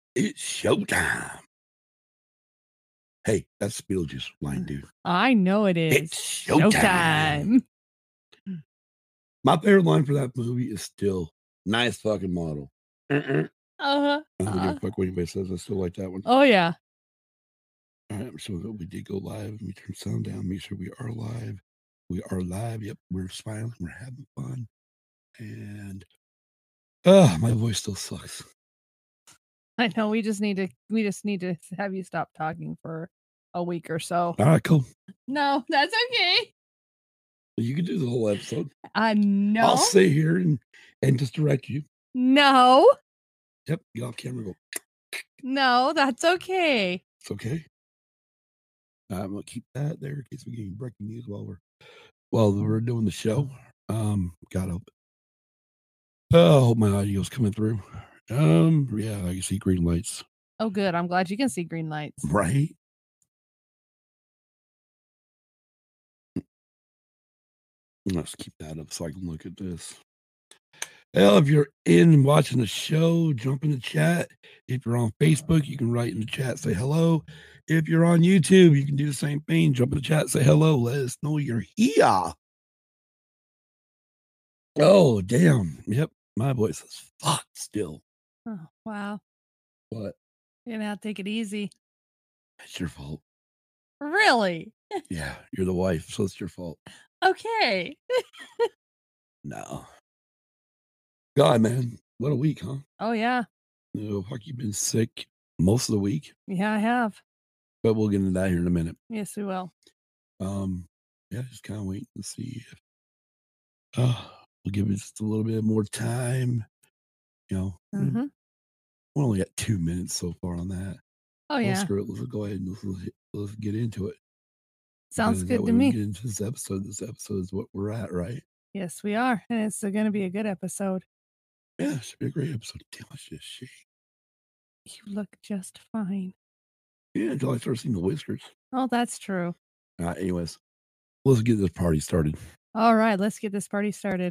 It's showtime. Hey, that's Beetlejuice line, dude. I know it is. It's showtime. My favorite line for that movie is still nice fucking model. Uh-huh. I don't give a fuck what anybody says. I still like that one. Oh, yeah. All right, so we did go live. Let me turn sound down. Make sure we are live. We are live. Yep, we're smiling. We're having fun. And my voice still sucks. I know. We just need to have you stop talking for a week or so. All right, cool. No, that's okay. You can do the whole episode. No. I'll stay here and just direct you. No. Yep, get off camera. Go. No, that's okay. It's okay. I'm gonna keep that there in case we get any breaking news while we're doing the show. God help it. Oh, I hope my audio's coming through. Yeah, I can see green lights. Oh, good. I'm glad you can see green lights. Right. Let's keep that up so I can look at this. Well, if you're in watching the show, jump in the chat. If you're on Facebook, you can write in the chat, say hello. If you're on YouTube, you can do the same thing. Jump in the chat, say hello. Let us know you're here. Oh, damn. Yep. My voice is fucked still. Oh, wow. What? You're going to have to take it easy. It's your fault. Really? Yeah, you're the wife, so it's your fault. Okay. No. God, man. What a week, huh? Oh, yeah. Fuck, you've been sick most of the week. Yeah, I have. But we'll get into that here in a minute. Yes, we will. Yeah, just kind of waiting to see if we'll give it just a little bit more time. You know, we only got 2 minutes so far on that. Oh, yeah. Screw it. Let's go ahead and let's get into it. Sounds good to me. Get into this episode. This episode is what we're at, right? Yes, we are. And it's going to be a good episode. Yeah, it should be a great episode. Damn, I should shake. You look just fine. Yeah, until I start seeing the whiskers. Oh, that's true. Anyways, let's get this party started. All right, let's get this party started.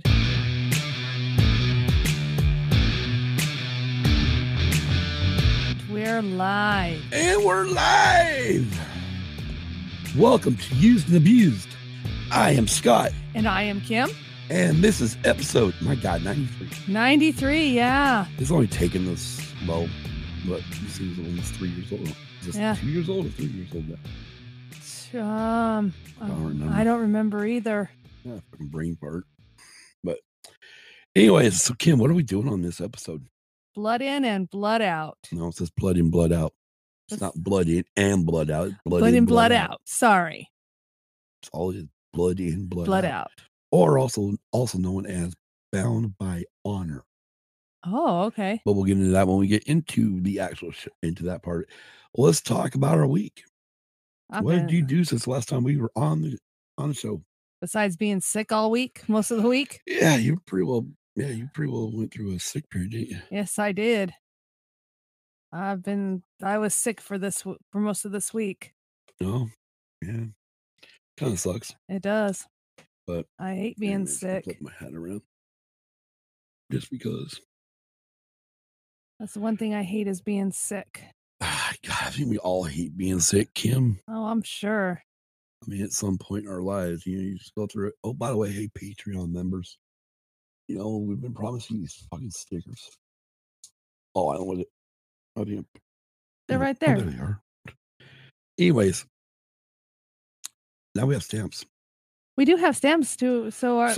We're live. And we're live. Welcome to Used and Abused. I am Scott. And I am Kim. And this is episode, my God, 93. 93, yeah. It's only taken this low, but you see, he's almost 3 years old. Is this 2 years old or 3 years old now? I don't remember either. Yeah, fucking brain fart. But anyways, so Kim, what are we doing on this episode? Blood in and blood out. No, it says blood in, blood out. It's not blood in and blood out. It's blood in, blood out. Sorry. It's all is blood in, blood out. Or also known as Bound by Honor. Oh, okay. But we'll get into that when we get into the actual into that part. Let's talk about our week. What did you do since the last time we were on the show? Besides being sick all week, most of the week? Yeah, you pretty well went through a sick period, didn't you? Yes, I did. I was sick for most of this week. Oh, yeah. Kind of sucks. It does. But I hate being sick. Flip my hat around. Just because. That's the one thing I hate is being sick. God, I think we all hate being sick, Kim. Oh, I'm sure. I mean, at some point in our lives, you just go through it. Oh, by the way, hey, Patreon members. We've been promising these fucking stickers. Oh, I don't want it. Oh, damn. They're right there. Oh, there they are. Anyways, now we have stamps. We do have stamps too.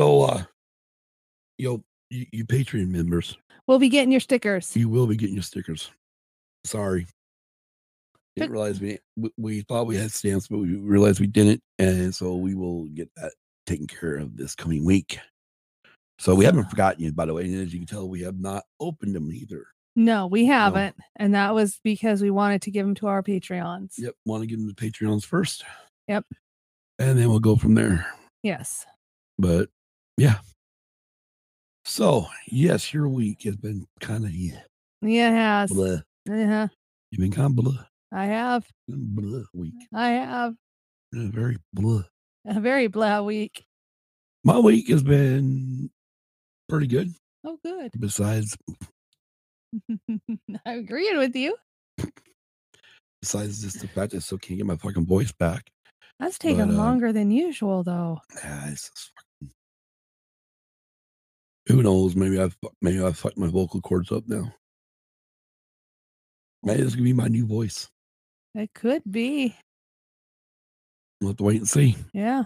You Patreon members. We'll be getting your stickers. You will be getting your stickers. Sorry. Didn't realize we thought we had stamps, but we realized we didn't. And so we will get that taken care of this coming week. So we haven't forgotten you, by the way. And as you can tell, we have not opened them either. No, we haven't. No. And that was because we wanted to give them to our Patreons. Yep. Want to give them to Patreons first. Yep. And then we'll go from there. Yes. But yeah. So, yes, your week has been kind of... Yeah, it has. Blah. Uh-huh. You've been kind of blah. I have. Blah week. I have. A very blah. A very blah week. My week has been pretty good. Oh, good. Besides... I agreed with you. Besides just the fact I still can't get my fucking voice back. That's taking longer than usual, though. Yeah, it's just fucking... Who knows? Maybe I've fucked my vocal cords up now. Maybe this could be my new voice. It could be. We'll have to wait and see. Yeah.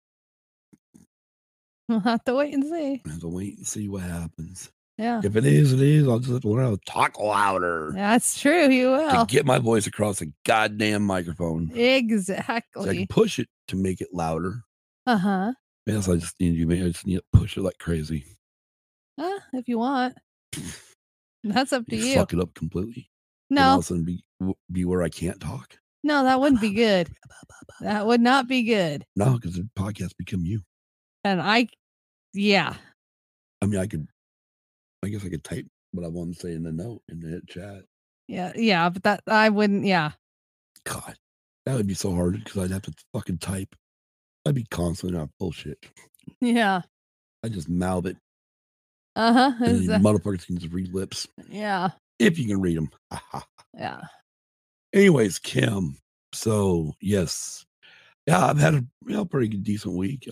We'll have to wait and see. We'll have to wait and see what happens. Yeah. If it is, it is. I'll just have to learn how to talk louder. That's true. You will. To get my voice across a goddamn microphone. Exactly. So I can push it to make it louder. Uh-huh. Yes, I just need to push it like crazy. If you want. That's up to you. Fuck it up completely. No. And all of a sudden be where I can't talk. No, that wouldn't be good. That would not be good. No, because the podcast become you. And yeah. I mean, I guess I could type what I want to say in the note in the chat. Yeah, but that I wouldn't. Yeah. God, that would be so hard because I'd have to fucking type. I'd be constantly on bullshit. Yeah. I just mouth it. Uh-huh. And then motherfuckers can just read lips. Yeah. If you can read them. Yeah. Anyways, Kim. So yes. Yeah, I've had a pretty good, decent week.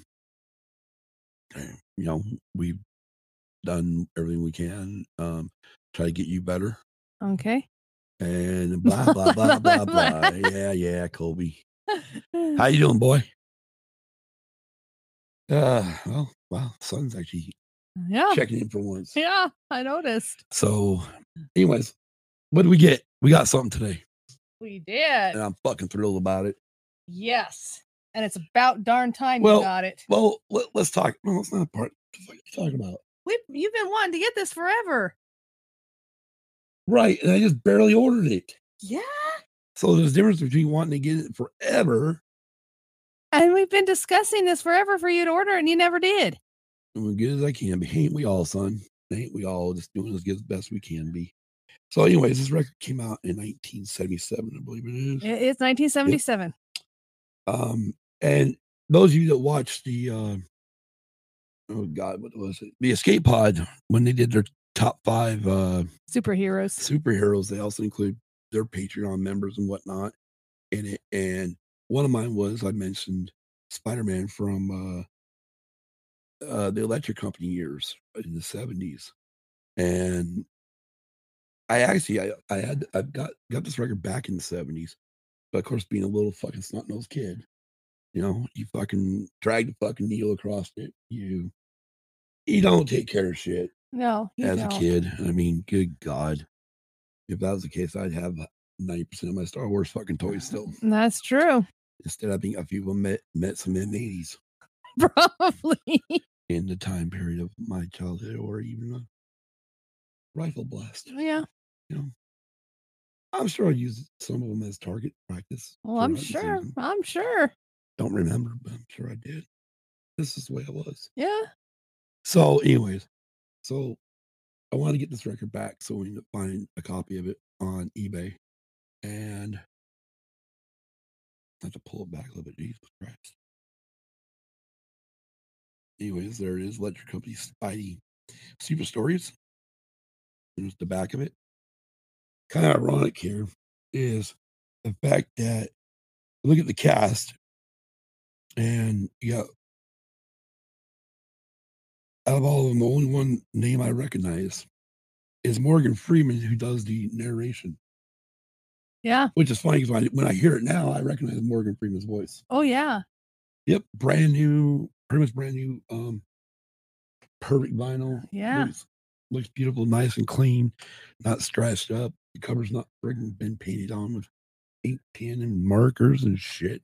We've done everything we can. Try to get you better. Okay. And blah blah blah blah blah. Yeah, Colby. How you doing, boy? Wow, sun's actually checking in for once. Yeah, I noticed. So, anyways, what did we get? We got something today. We did. And I'm fucking thrilled about it. Yes. And it's about darn time you got it. Well, let's talk. No, it's not a part. What are you talking about? You've been wanting to get this forever. Right. And I just barely ordered it. Yeah. So there's a difference between wanting to get it forever. And we've been discussing this forever for you to order, and you never did. I'm as good as I can be. Ain't we all, son? Ain't we all just doing as good as best we can be? So, anyways, this record came out in 1977, I believe it is. It's 1977. Yep. And those of you that watched the oh God, what was it? The Escape Pod, when they did their top 5 superheroes, they also include their Patreon members and whatnot in it. And one of mine was, I mentioned Spider-Man from the Electric Company years in the 70s. And I've got this record back in the 70s, but of course, being a little fucking snot-nosed kid, you fucking drag the fucking needle across it. You don't take care of shit. No, as a kid. I mean, good God. If that was the case, I'd have 90% of my Star Wars fucking toys still. That's true. Instead, I think a few of them met some in the 80s. Probably. In the time period of my childhood, or even a rifle blast. Yeah. I'm sure I used some of them as target practice. Well, I'm sure. Don't remember, but I'm sure I did. This is the way it was. Yeah. So, anyways, I want to get this record back, so we need to find a copy of it on eBay. And I have to pull it back a little bit. Jesus Christ. Anyways, there it is. Electric Company Spidey Super Stories. There's the back of it. Kind of ironic here is the fact that look at the cast, and out of all of them, the only one name I recognize is Morgan Freeman, who does the narration. Yeah. Which is funny because when I hear it now, I recognize Morgan Freeman's voice. Oh, yeah. Yep. Brand new, pretty much brand new, perfect vinyl. Yeah. Looks beautiful, nice and clean, not scratched up. The cover's not friggin' been painted on with ink pen and markers and shit.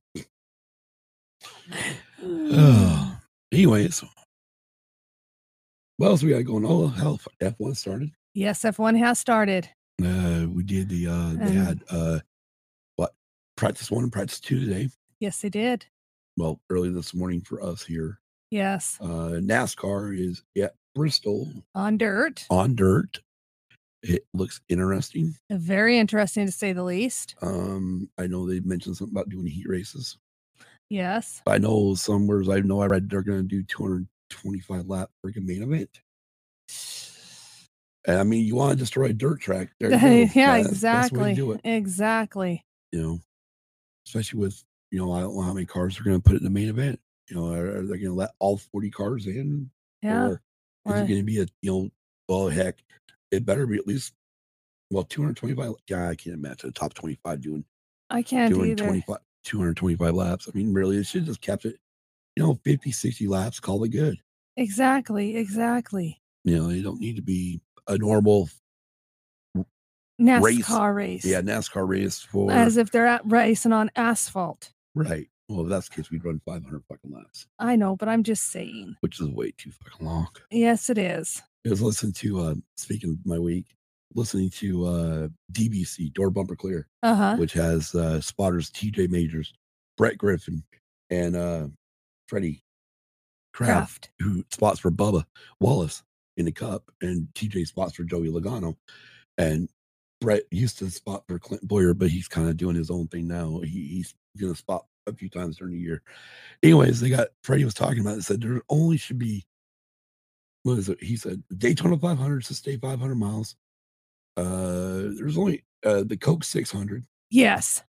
Anyways, what else we got going? Oh, hell, F1 started. Yes, F1 has started. We did they had practice 1 and practice 2 today. Yes, they did. Well, early this morning for us here. Yes. NASCAR is at Bristol. On dirt. It looks interesting. Very interesting, to say the least. I know they mentioned something about doing heat races. Yes. I know I read they're going to do 225 lap freaking main event. And I mean, you want to destroy a dirt track. There you go. Yeah, That's the way to do exactly. it. Exactly. You know, especially with, I don't know how many cars they're going to put in the main event. Are they going to let all 40 cars in? Yeah. Or is it going to be well, heck, it better be at least, 225. Yeah, I can't imagine the top 25 doing I can't either. 225 laps. I mean, really, it should just kept it, 50, 60 laps, call it good. Exactly. You don't need to be a normal NASCAR race. Yeah, NASCAR race for as if they're racing on asphalt. Right. Well, if that's the case, we'd run 500 fucking laps. I know, but I'm just saying. Which is way too fucking long. Yes, it is. I was listening to, speaking of my week, listening to DBC, Door Bumper Clear, which has spotters TJ Majors, Brett Griffin, and Freddie Kraft, who spots for Bubba Wallace in the Cup, and TJ spots for Joey Logano. And Brett used to spot for Clint Boyer, but he's kind of doing his own thing now. He's going to spot a few times during the year. Anyways, Freddie was talking about it, said there only should be, what is it? He said Daytona 500 to stay 500 miles. There's only the Coke 600. Yes.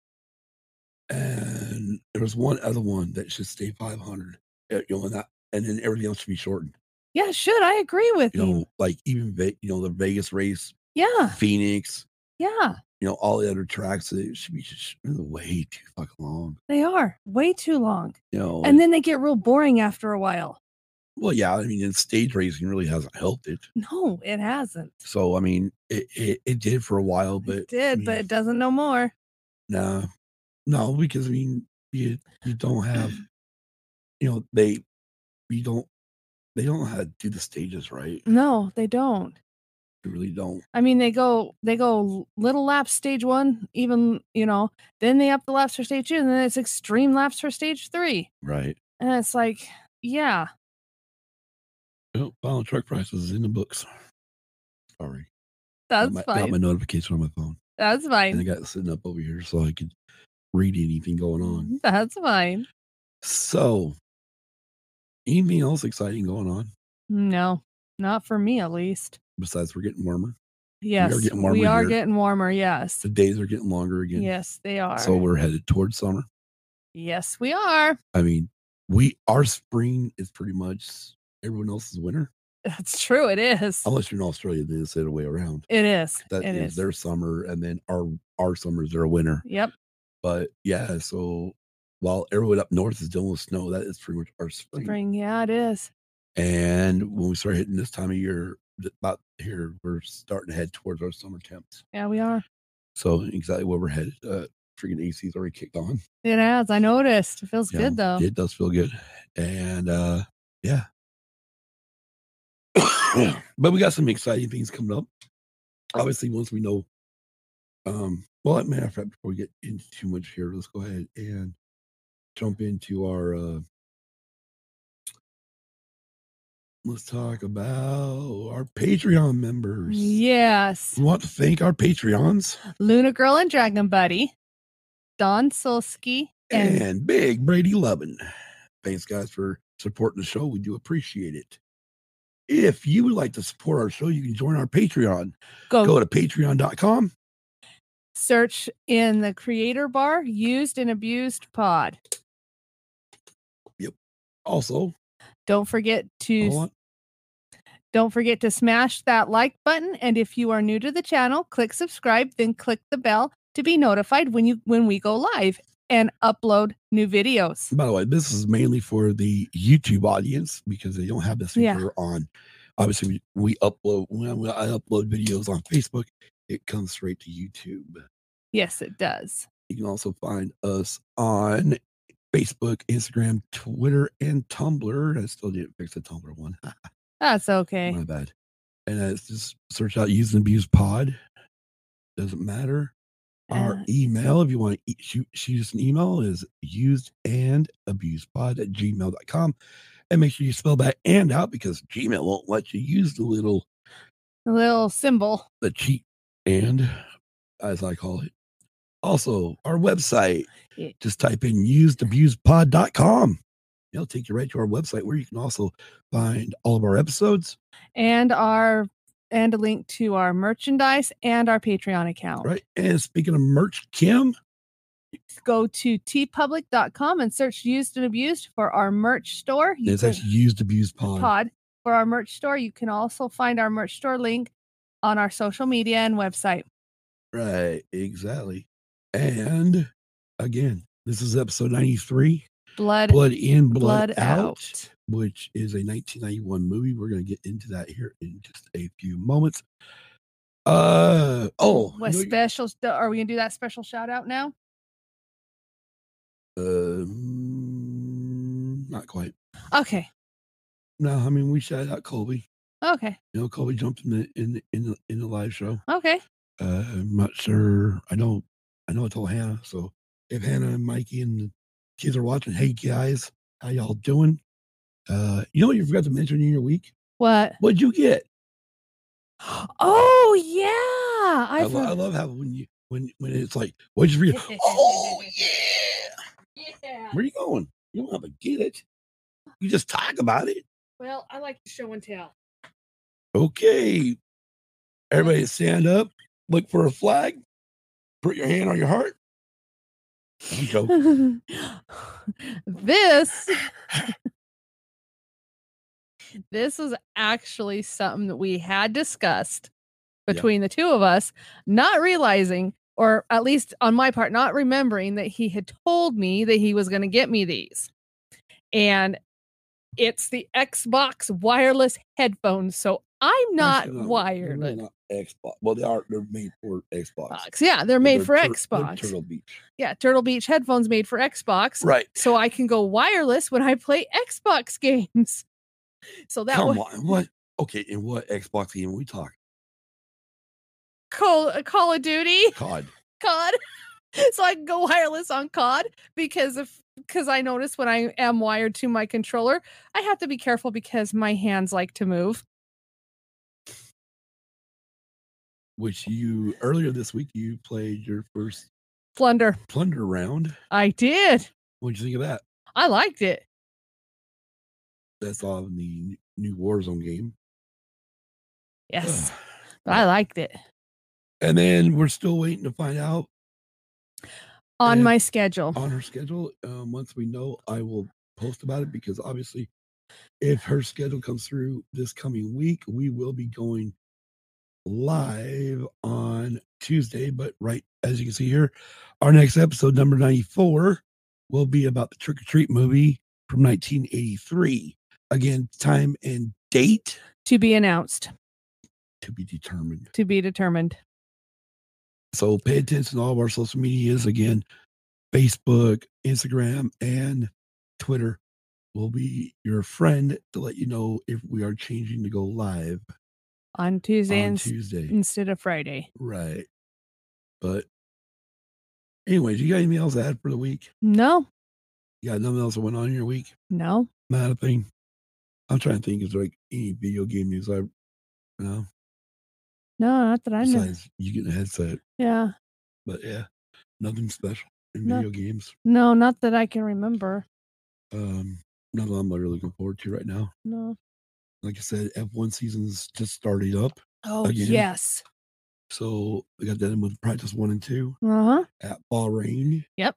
And there was one other one that should stay 500. And then everything else should be shortened. Yeah, should. I agree with you. Like even the Vegas race. Yeah. Phoenix. Yeah. All the other tracks, it should be just way too fucking long. They are way too long. And then they get real boring after a while. Well, yeah, I mean, and stage racing really hasn't helped it. No, it hasn't. So, I mean, it did for a while, but it did, but it doesn't no more. Nah, no, because I mean, you don't have, they don't know how to do the stages right. No, they don't. They really don't. I mean, they go little laps stage 1, even, then they up the laps for stage 2, and then it's extreme laps for stage 3. Right. And it's like, yeah. Oh, final truck prices is in the books. Sorry. That's fine. Got my notification on my phone. That's fine. And I got it sitting up over here so I could read anything going on. That's fine. So, anything else exciting going on? No, not for me at least. Besides, we're getting warmer. Yes, we are getting warmer. Yes, the days are getting longer again. Yes, they are. So we're headed towards summer. Yes, we are. I mean, our spring is pretty much everyone else's winter. That's true. It is. Unless you're in Australia, then it's the other way around. It is. That is their summer, and then our summer is their winter. Yep. But yeah, so while everyone up north is dealing with snow, that is pretty much our spring. Yeah, it is. And when we start hitting this time of year, about here, we're starting to head towards our summer temps. Yeah, we are. So exactly where we're headed. Freaking AC's already kicked on. It has. I noticed. It feels good though. It does feel good. And yeah. But we got some exciting things coming up. Obviously, once we know, well, matter of fact, before we get into too much here, let's go ahead and jump into our let's talk about our Patreon members. Yes. We want to thank our Patreons. Luna Girl and Dragon Buddy, Don Solsky, and Big Brady Lovin. Thanks, guys, for supporting the show. We do appreciate it. If you would like to support our show, you can join our Patreon. Go to patreon.com. Search in the creator bar, Used and Abused Pod. Yep. Also, don't forget to smash that like button, and if you are new to the channel, click subscribe, then click the bell to be notified when we go live and upload new videos. By the way, this is mainly for the YouTube audience because they don't have this feature on. Obviously, we upload when I upload videos on Facebook, it comes straight to YouTube. Yes, it does. You can also find us on Facebook, Instagram, Twitter, and Tumblr. I still didn't fix the Tumblr one. That's okay. My bad. And it's just search out Used and Abused Pod. Doesn't matter. Our email, if you want to shoot us an email, is usedandabusedpod@gmail.com. And make sure you spell that "and" out because Gmail won't let you use the little symbol, the cheat "and," as I call it. Also, our website, just type in usedabusedpod.com. It'll take you right to our website where you can also find all of our episodes and our and a link to our merchandise and our Patreon account. Right. And speaking of merch, Kim, go to tpublic.com and search Used and Abused for our merch store. it's actually Used Abused Pod. For our merch store. You can also find our merch store link on our social media and website. Right, exactly. And again, this is episode 93. Blood In, Blood Out, which is a 1991 movie. We're going to get into that here in just a few moments. What special? Are we going to do that special shout out now? Not quite. Okay. No, I mean we shouted out Colby. Okay. You know, Colby jumped in the live show. Okay. I'm not sure. I know I told Hannah. So if Hannah and Mikey and the kids are watching, hey guys, how y'all doing? You know what you forgot to mention in your week? What? What'd you get? Oh yeah. I love how when it's like, what'd you read? Oh yeah. Yeah. Where are you going? You don't have to get it. You just talk about it. Well, I like to show and tell. Okay. Everybody stand up. Look for a flag. Put your hand on your heart. This was actually something that we had discussed between the two of us, not realizing, or at least on my part, not remembering that he had told me that he was going to get me these. And it's the Xbox wireless headphones. So I'm not wired. They're not Xbox. Well, they're made for Xbox. Yeah, they're made for Xbox. Turtle Beach. Yeah, Turtle Beach headphones made for Xbox. Right. So I can go wireless when I play Xbox games. So that Come on. What? Okay, and what Xbox game are we talking? Call of Duty. COD. So I can go wireless on COD because I notice when I am wired to my controller, I have to be careful because my hands like to move. Which earlier this week you played your first Plunder round. I did. What'd you think of that? I liked it. That's all in the new Warzone game. Yes. I liked it. And then we're still waiting to find out on my schedule. On her schedule. Once we know, I will post about it because obviously if her schedule comes through this coming week, we will be going live on Tuesday. But right, as you can see here, our next episode, number 94, will be about the Trick or Treat movie from 1983. Again, time and date to be announced. To be determined. To be determined. So pay attention to all of our social medias. Again, Facebook, Instagram, and Twitter will be your friend to let you know if we are changing to go live on Tuesday instead of Friday. Right. But anyways, you got anything else to add for the week? No. You got nothing else that went on in your week? No. Not a thing. I'm trying to think of like any video game news No, not that I know. Besides you getting a headset. Yeah. But yeah, nothing special in video games. No, not that I can remember. Nothing I'm really looking forward to right now. No. Like I said, F1 season's just started up. Oh, again. Yes. So we got that in with practice 1 and 2 at Bahrain. Yep.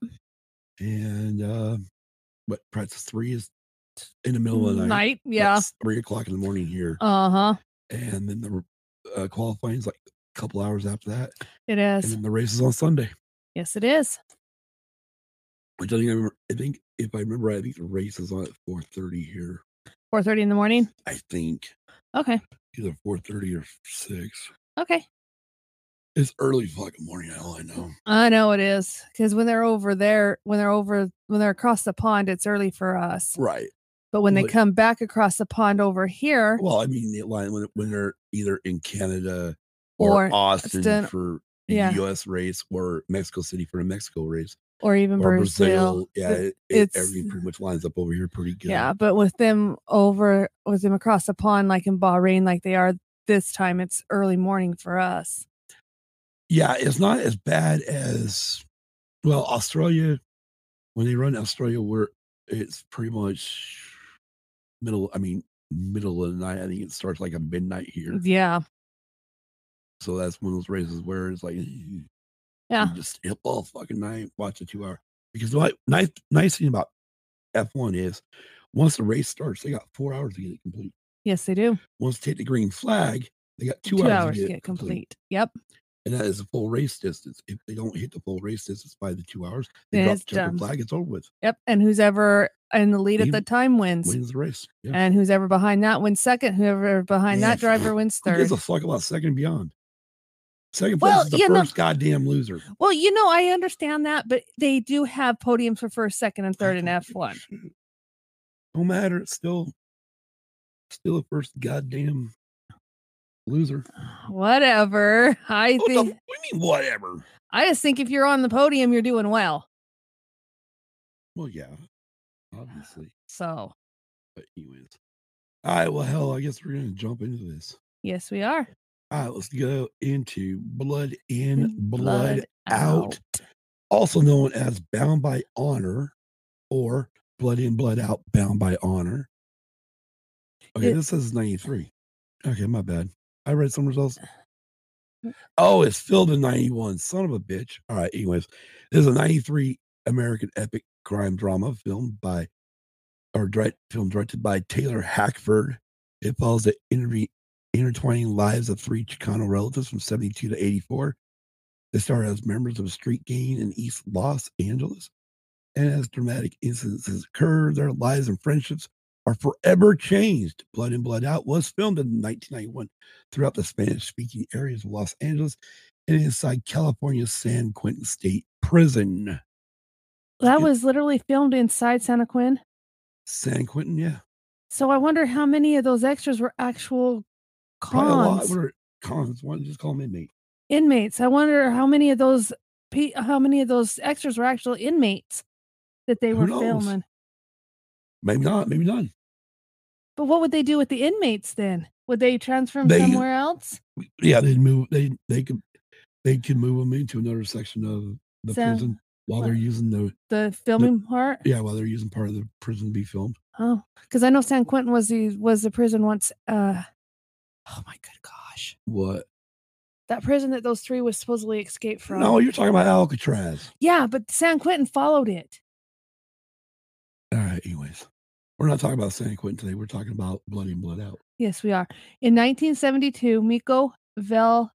And but practice 3 is in the middle of the night. Yeah. It's 3:00 in the morning here. And then the qualifying is like a couple hours after that. It is. And then the race is on Sunday. Yes, it is. Which I think if I remember right, I think the race is on at 4:30 here. 4:30 in the morning? I think. Okay. Either 4:30 or 6. Okay. It's early fucking morning, all I know. I know it is. Because when they're over there, when they're across the pond, it's early for us. Right. But when they come back across the pond over here. Well, I mean the line when they're either in Canada or Austin for the US race or Mexico City for the Mexico race. Or even Brazil. Yeah, everything pretty much lines up over here pretty good. Yeah, but with them across the pond, like in Bahrain, like they are this time, it's early morning for us. Yeah, it's not as bad as Australia. When they run Australia, where it's pretty much middle of the night. I think it starts like a midnight here. Yeah. So that's one of those races where it's like, Yeah. you just stay up all fucking night, watch a 2 hour. Because what nice thing about F1 is once the race starts, they got 4 hours to get it complete. Yes, they do. Once they take the green flag, they got 2 2 hours hours to to get get it complete. complete. Yep. And that is a full race distance. If they don't hit the full race distance by the 2 hours, they Then drop it's the checkered done. flag, it's over with. Yep. And who's ever in the lead at the time wins. Wins the race. Yeah. And who's ever behind that wins second. Whoever behind that driver wins Who third. gives a fuck about second and beyond? Second place is the first goddamn loser. Well, I understand that, but they do have podiums for first, second, and third in F1. No matter, it's still a first goddamn loser. Whatever. What do you mean, whatever? I just think if you're on the podium, you're doing well. Well, yeah, obviously. So. But anyways. All right, well, hell, I guess we're going to jump into this. Yes, we are. All right, let's go into Blood In, Blood Out. Also known as Bound by Honor or Blood In, Blood Out, Bound by Honor. Okay, this says 93. Okay, my bad. I read somewhere else. Oh, it's filmed in 91. Son of a bitch. All right, anyways. This is a 93 American epic crime drama film directed by Taylor Hackford. It follows the intertwining lives of three Chicano relatives from 72 to 84. They start as members of a street gang in East Los Angeles. And as dramatic incidents occur, their lives and friendships are forever changed. Blood In, Blood Out was filmed in 1991 throughout the Spanish-speaking areas of Los Angeles and inside California's San Quentin State Prison. That was literally filmed inside San Quentin? San Quentin, yeah. So I wonder how many of those extras were actual cons. Probably a lot were cons. Why don't you just call them inmates? Inmates. I wonder how many of those extras were actual inmates that they were filming. Maybe not. Maybe none. But what would they do with the inmates then? Would they transfer them somewhere else? Yeah, they'd move. They could move them into another section of the prison while they're using the filming part. Yeah, while they're using part of the prison to be filmed. Oh, because I know San Quentin was the prison once. Oh my good gosh! What? That prison that those three was supposedly escaped from. No, you're talking about Alcatraz. Yeah, but San Quentin followed it. All right. Anyways, we're not talking about San Quentin today. We're talking about Blood In, Blood Out. Yes, we are. In 1972, Miklo Velka.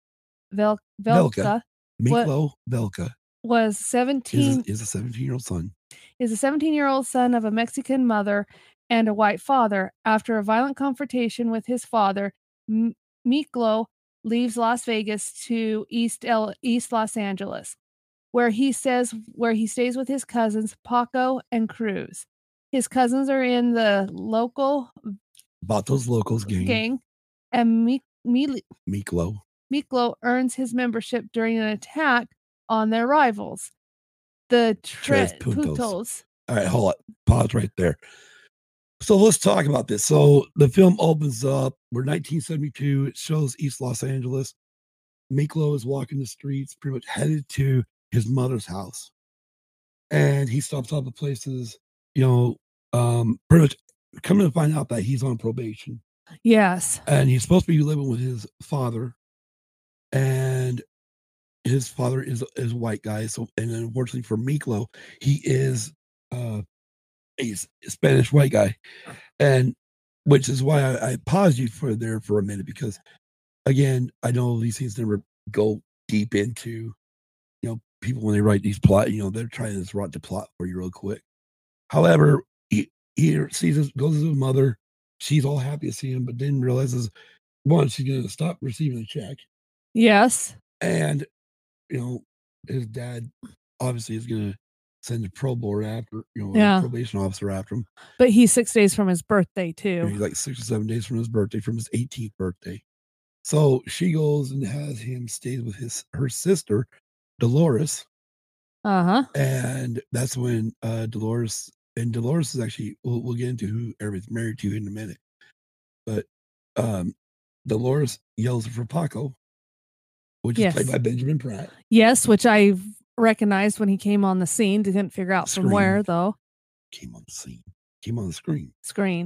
Miklo Velka was 17. Is a 17-year-old son. Is a 17-year-old son of a Mexican mother and a white father. After a violent confrontation with his father, Miklo leaves Las Vegas to East Los Angeles, where he stays with his cousins Paco and Cruz. His cousins are in the Vatos Locals gang, and Miklo earns his membership during an attack on their rivals, the Tres Puntos. All right, hold on. Pause right there. So let's talk about this. So the film opens up. We're 1972. It shows East Los Angeles. Miklo is walking the streets, pretty much headed to his mother's house. And he stops off at places, pretty much coming to find out that he's on probation. Yes. And he's supposed to be living with his father. And his father is a white guy. So, and unfortunately for Miklo, he is a Spanish white guy. And which is why I paused you for a minute, because again, I know these things never go deep into, people when they write these plot, they're trying to write the plot for you real quick. However, he goes to his mother. She's all happy to see him, but then realizes, one, she's going to stop receiving a check. Yes. And, his dad obviously is going to send a probation officer after him. But he's 6 days from his birthday, too. He's like 6 or 7 days from his birthday, from his 18th birthday. So she goes and has him stay with her sister, Dolores. Uh-huh. And that's when Dolores is actually, we'll get into who everybody's married to in a minute. But Dolores yells for Paco, which is played by Benjamin Pratt. Yes, which I recognized when he came on the scene. Didn't figure out from where, though. Came on the scene. Came on the screen.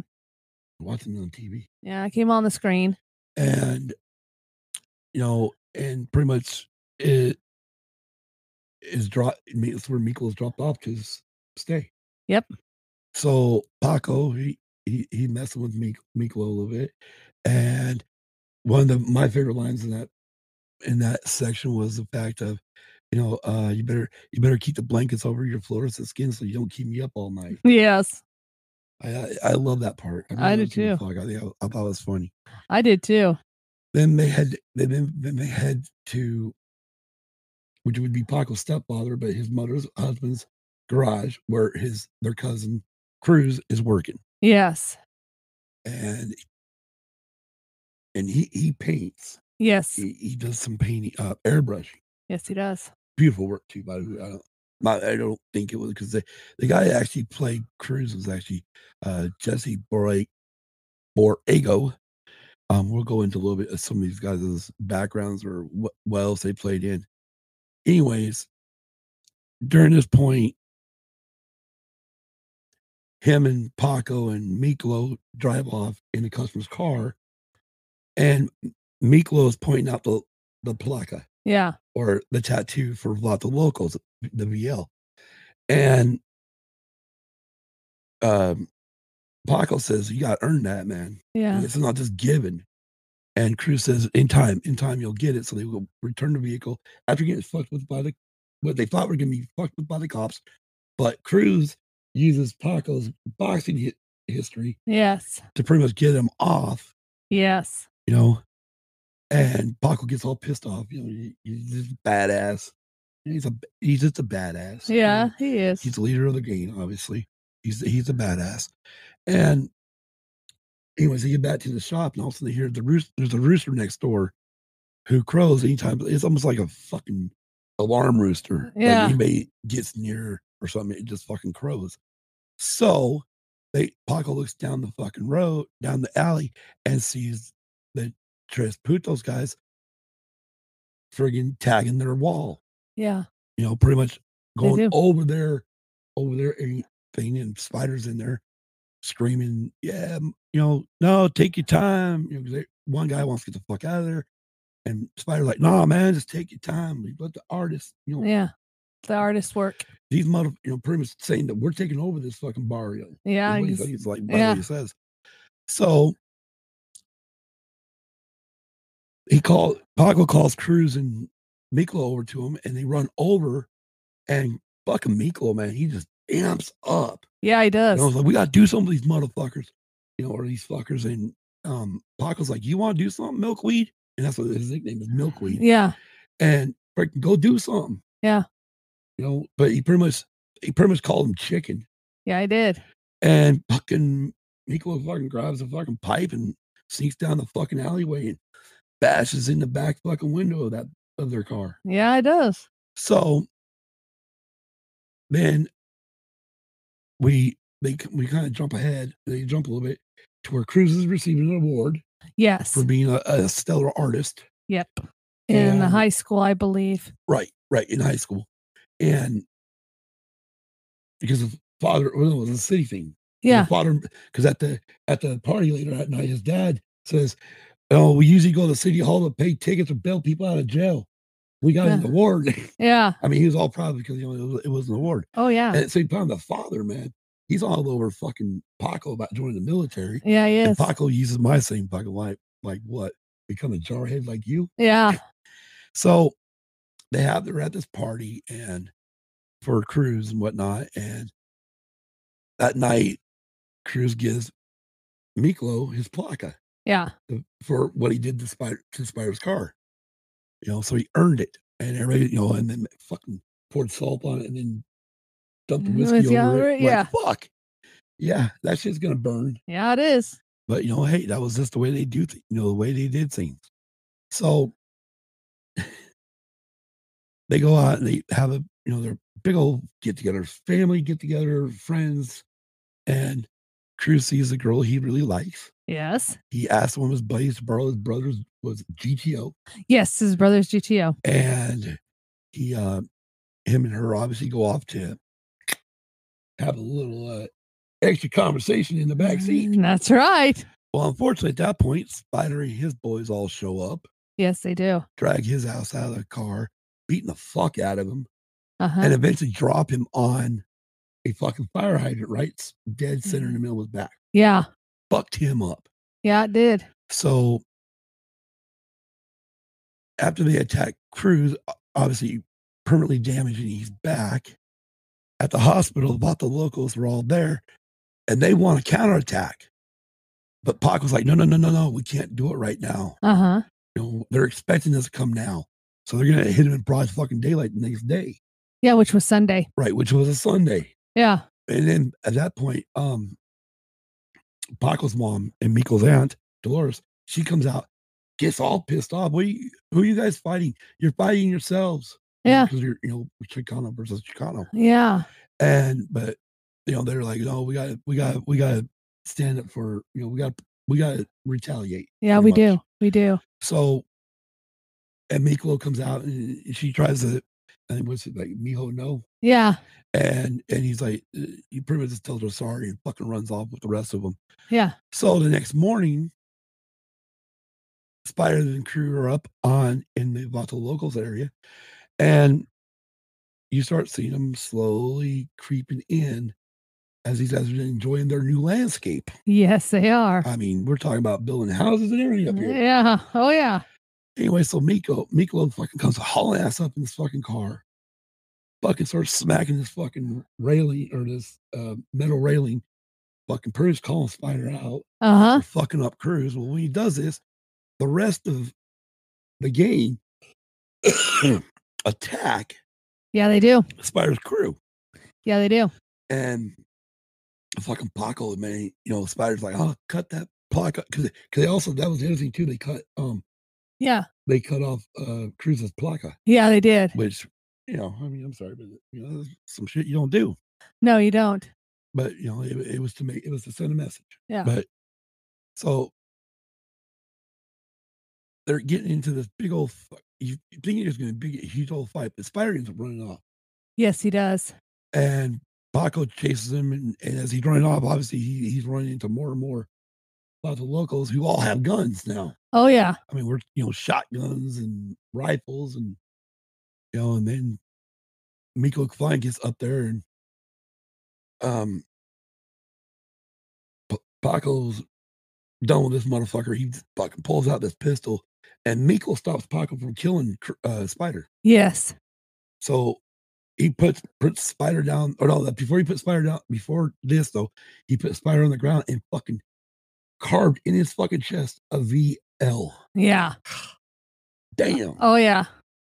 Watching it on TV. Yeah, I came on the screen. And, and pretty much it is it's where Miklo is dropped off to stay. Yep. So Paco, he messing with Miklo a little bit, and one of my favorite lines in that section was the fact of, you better keep the blankets over your fluorescent skin so you don't keep me up all night. Yes. I love that part. I did too. I thought it was funny. I did too. Then they head to, which would be Paco's stepfather, but his mother's husband's garage, where their cousin Cruz is working. Yes. And he paints. Yes. He does some painting, airbrushing. Yes, he does. Beautiful work too, by the way. I don't think it was, because the guy that actually played Cruz was actually Jesse Borrego. We'll go into a little bit of some of these guys' backgrounds or what else they played in. Anyways, during this point, him and Paco and Miklo drive off in the customer's car, and Miklo is pointing out the placa. Yeah. Or the tattoo for a lot of the locals, the VL. And Paco says, you got to earn that, man. Yeah. It's not just given. And Cruz says, in time you'll get it. So they will return the vehicle after getting fucked with by what they thought were going to be fucked with by the cops. But Cruz uses Paco's boxing history. Yes. To pretty much get him off. Yes. And Paco gets all pissed off. He's just badass. He's just a badass. Yeah, he is. He's the leader of the gang, obviously. He's a badass. And anyways, they get back to the shop, and all of a sudden they hear there's a rooster next door who crows anytime. It's almost like a fucking alarm rooster. Yeah. Like anybody gets near or something, it just fucking crows. So Paco looks down the fucking road, down the alley, and sees the Tres Putos guys friggin' tagging their wall. Yeah. Pretty much going over there anything, and Spider's in there screaming, yeah, no, take your time. One guy wants to get the fuck out of there, and Spider's like, nah, man, just take your time. Let the artist, Yeah, the artist work. These pretty much saying that we're taking over this fucking bar. Yeah, it's like what he says. So Paco calls Cruz and Miklo over to him, and they run over, and fucking Miklo, man, he just amps up. Yeah, he does. Like, we gotta do something with these motherfuckers, or these fuckers. And Paco's like, you want to do something, Milkweed? And that's what his nickname is, Milkweed. Yeah. And freaking go do something. Yeah. But he pretty much called him chicken. Yeah, I did. And fucking Miklo fucking grabs a fucking pipe and sneaks down the fucking alleyway and bashes in the back fucking window of their car. Yeah, it does. So then we kind of jump ahead. They jump a little bit to where Cruz is receiving an award. Yes. For being a stellar artist. Yep. In the high school, I believe. Right, in high school. And because of father, well, it was a city thing. Yeah. Father, because at the party later that night, his dad says, "Oh, we usually go to the city hall to pay tickets or bail people out of jail. We got an award." Yeah. I mean, he was all proud because it was an award. Oh yeah. And at the same time, the father, man, he's all over fucking Paco about joining the military. Yeah, he is. And Paco uses my same fucking life, like what? Become a jarhead like you? Yeah. So they're at this party and for Cruz and whatnot, and that night Cruz gives Miklo his placa. Yeah. For what he did to Spider's car. So he earned it. And everybody, and then fucking poured salt on it and then dumped the whiskey over it. Yeah. Like, fuck. Yeah, that shit's gonna burn. Yeah, it is. But hey, that was just the way they do things, the way they did things. So they go out and they have their big old get together, family get together, friends, and Cruz sees a girl he really likes. Yes. He asked one of his buddies to borrow his brother's was GTO. Yes, his brother's GTO. And he him and her obviously go off to have a little extra conversation in the back seat. That's right. Well, unfortunately, at that point, Spider and his boys all show up. Yes, they do. drag his ass out of the car, beating the fuck out of him, Uh-huh. and eventually drop him on a fucking fire hydrant, right? Dead center in the middle of his back. Yeah. Fucked him up. Yeah, it did. So after they attacked Cruz, obviously permanently damaging his back, at the hospital, about the locals were all there, and they want to counterattack. But Pac was like, no, we can't do it right now. Uh-huh. You know, they're expecting us to come now. So they're going to hit him in broad fucking daylight the next day. Yeah, which was Sunday. Right, which was a Sunday. Yeah. And then at that point, Paco's mom and Miko's aunt, Dolores, she comes out, gets all pissed off. Who are you guys fighting? You're fighting yourselves. Yeah. Because you're, Chicano versus Chicano. Yeah. But they're like, no, we gotta stand up for, we gotta retaliate. Yeah, we do. We do. So, and Miklo comes out and she tries to, and what's it like, Mijo, no? Yeah. And he's like, he pretty much just tells her sorry and fucking runs off with the rest of them. Yeah. So the next morning, Spider and crew are up in the Vato Locals area, and you start seeing them slowly creeping in as these guys are enjoying their new landscape. Yes, they are. I mean, we're talking about building houses and everything up here. Yeah. Oh, yeah. Anyway, so Miko fucking comes hauling ass up in this fucking car, fucking starts smacking this fucking railing or this metal railing. Fucking Cruz calling Spider out. Uh-huh. For fucking up Cruz. Well, when he does this, the rest of the gang attack. Yeah, they do. Spider's crew. Yeah, they do. And fucking Paco, man, Spider's like, oh, cut that placa, because they also, that was the other thing too. They cut yeah, they cut off Cruz's placa. Yeah, they did. Which, I mean, I'm sorry, but some shit you don't do. No, you don't. But it was to send a message. Yeah. But so they're getting into this big old. You think it's going to be a huge old fight, but Spider ends up running off. Yes, he does. And Paco chases him, and as he's running off, obviously he's running into more and more of the locals who all have guns now. Oh yeah. I mean, we're shotguns and rifles, and and then Miko finally gets up there, and Paco's done with this motherfucker. He fucking pulls out this pistol, and Miko stops Paco from killing Spider. Yes. So he puts Spider down. Or no, before he put Spider down, before this though, he put Spider on the ground and fucking carved in his fucking chest a VL. Yeah. Damn. Oh yeah.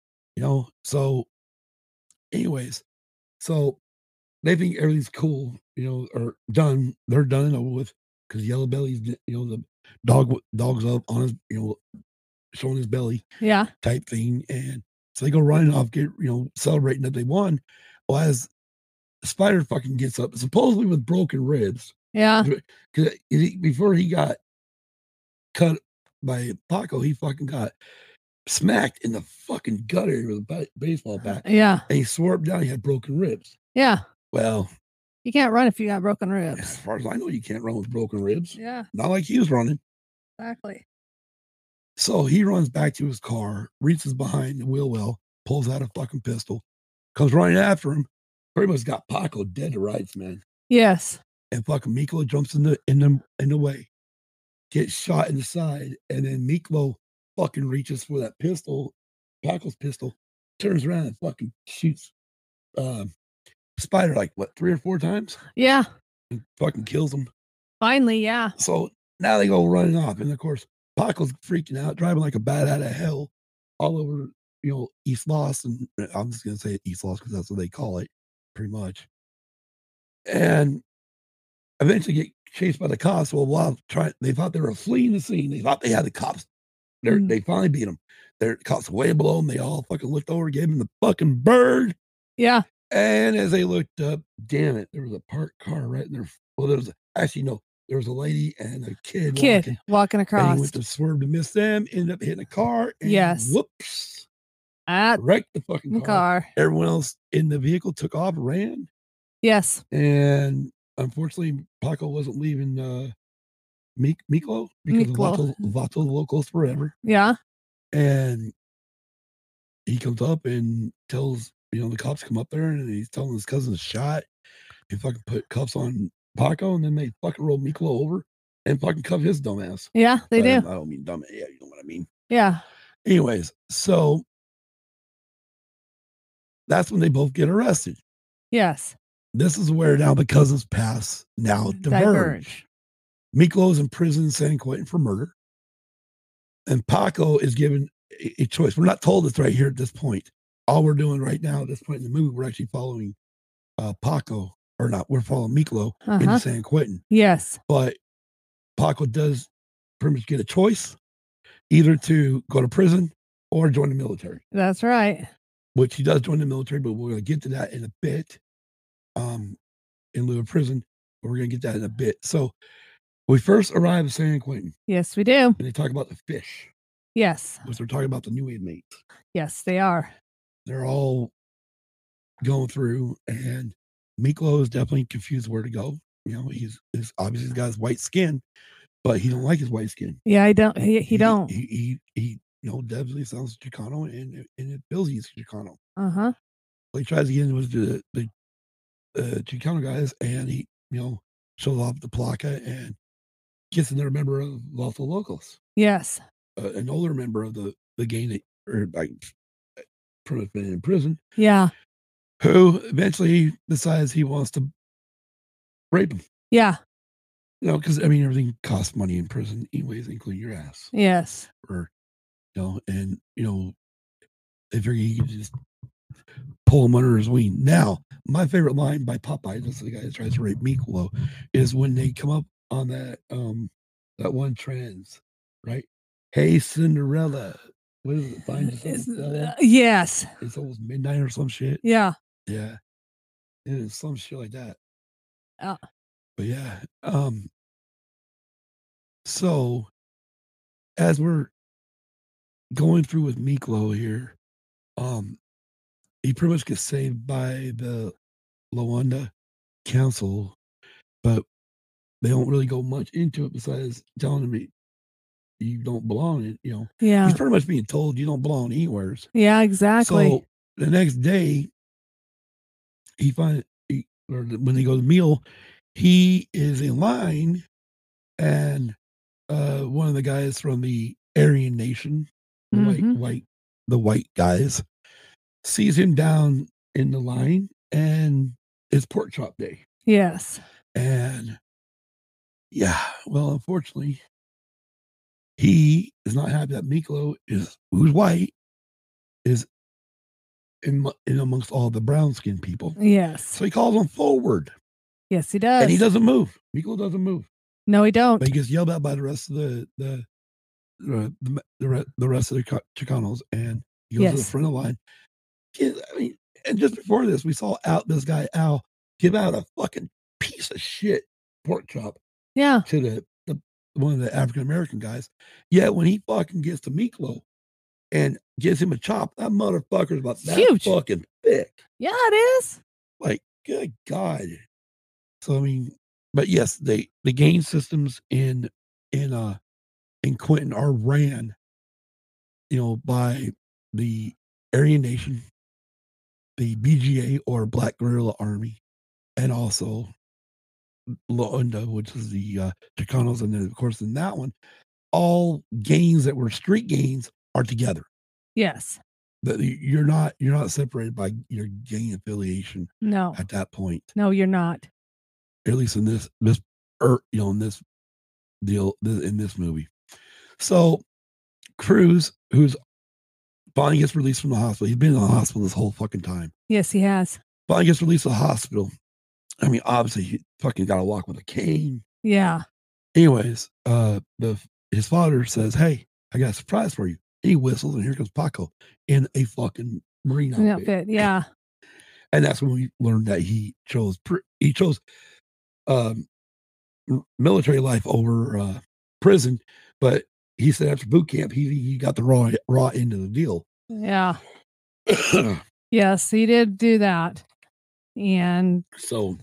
So anyways, so they think everything's cool, or done. They're done and over with because Yellow Belly's, the dog's up on his, showing his belly, yeah, type thing, and so they go running off, get celebrating that they won. Well, as Spider fucking gets up, supposedly with broken ribs, yeah, because before he got cut by Paco, he fucking got smacked in the fucking gutter with a baseball bat. Yeah, and he swore up down. He had broken ribs. Yeah. Well, you can't run if you got broken ribs. As far as I know, you can't run with broken ribs. Yeah. Not like he was running. Exactly. So he runs back to his car, reaches behind the wheel well, pulls out a fucking pistol, comes running after him. Pretty much got Paco dead to rights, man. Yes. And fucking Miklo jumps in the way, gets shot in the side, and then Miklo fucking reaches for that pistol, Paco's pistol, turns around and fucking shoots Spider like what, 3 or 4 times? Yeah. And fucking kills him. Finally, yeah. So now they go running off, and of course Paco's freaking out, driving like a bat out of hell all over, East Los, and I'm just gonna say East Los because that's what they call it, pretty much. And eventually get chased by the cops. Well, while they thought they were fleeing the scene, they thought they had the cops. They finally beat them. The cops way below them. They all fucking looked over, gave them the fucking bird. Yeah. And as they looked up, damn it, there was a parked car right in there. Well, there was a lady and a kid walking across. And he went to swerve to miss them, ended up hitting a car, and yes, whoops, wrecked the fucking car. Everyone else in the vehicle took off, ran. Yes, and unfortunately, Paco wasn't leaving Miklo because of Vato Locals forever. Yeah. And he comes up and tells, the cops come up there and he's telling his cousin shot. He fucking put cuffs on Paco, and then they fucking roll Miklo over and fucking cuff his dumbass. Yeah, they do. I don't mean dumb. Yeah, you know what I mean. Yeah. Anyways, so that's when they both get arrested. Yes. This is where now the cousins' paths now diverge. Miklo is in prison in San Quentin for murder. And Paco is given a choice. We're not told this right here at this point. All we're doing right now at this point in the movie, we're actually following Paco, or not, we're following Miklo in San Quentin. Yes. But Paco does pretty much get a choice, either to go to prison or join the military. That's right. Which he does join the military, but we're going to get to that in a bit. In lieu of prison, but we're going to get that in a bit. So we first arrive at San Quentin. Yes, we do. And they talk about the fish. Yes. Because they're talking about the new inmates. Yes, they are. They're all going through, and Miklo is definitely confused where to go. He's obviously he's got his white skin, but he don't like his white skin. Yeah, I don't. He don't. He definitely sounds Chicano, and it feels he's Chicano. So he tries to get in with the Chicano guys, and he shows off the placa and gets another member of Los Locos. Yes, an older member of the gang that, or like, pretty much been in prison. Yeah, who eventually decides he wants to rape him. Yeah. Because everything costs money in prison, anyways, including your ass. Yes. Or, and they figure he can just pull him under his wing. Now, my favorite line by Popeye, this is the guy that tries to rape Miklo, is when they come up on that one trans, right? Hey, Cinderella. What is it? Find yourself. Yes. It's almost midnight or some shit. Yeah. Yeah. It is some shit like that. But yeah. So as we're going through with Miklo here, he pretty much gets saved by the Lawanda Council, but they don't really go much into it besides telling him you don't belong in, Yeah. He's pretty much being told you don't belong anywhere. Yeah, exactly. So the next day, when they go to the meal, he is in line, and one of the guys from the Aryan Nation, the white guys, sees him down in the line, and it's pork chop day. Yes. And yeah, well, unfortunately, he is not happy that Miklo who's white, is in amongst all the brown skinned people. Yes. So he calls him forward. Yes, he does. And he doesn't move. Miklo doesn't move. No, he don't. But he gets yelled at by the rest of the rest of the Chicanos, and he goes to the front of the line. And just before this, we saw this guy Al give out a fucking piece of shit pork chop. Yeah. To the one of the African American guys. Yet when he fucking gets to Miklo and gives him a chop, that motherfucker's about that huge. Fucking thick. Yeah, it is. Like, good God. So but yes, the gang systems in Quentin are ran, by the Aryan Nation, the BGA or Black Guerrilla Army, and also Lawanda, which is the Chicanos, and then of course in that one, all gangs that were street gangs are together. Yes. That you're not separated by your gang affiliation. No. At that point. No, you're not. At least in this in this deal in this movie. So Cruz, who's finally gets released from the hospital. He's been in the hospital this whole fucking time. Yes, he has. Finally gets released from the hospital. Obviously he fucking got to walk with a cane. Yeah. Anyways, his father says, "Hey, I got a surprise for you." He whistles, and here comes Paco in a fucking Marine outfit. Yeah. And that's when we learned that he chose military life over prison. But he said after boot camp, he got the raw end of the deal. Yeah. Yes, he did do that. And so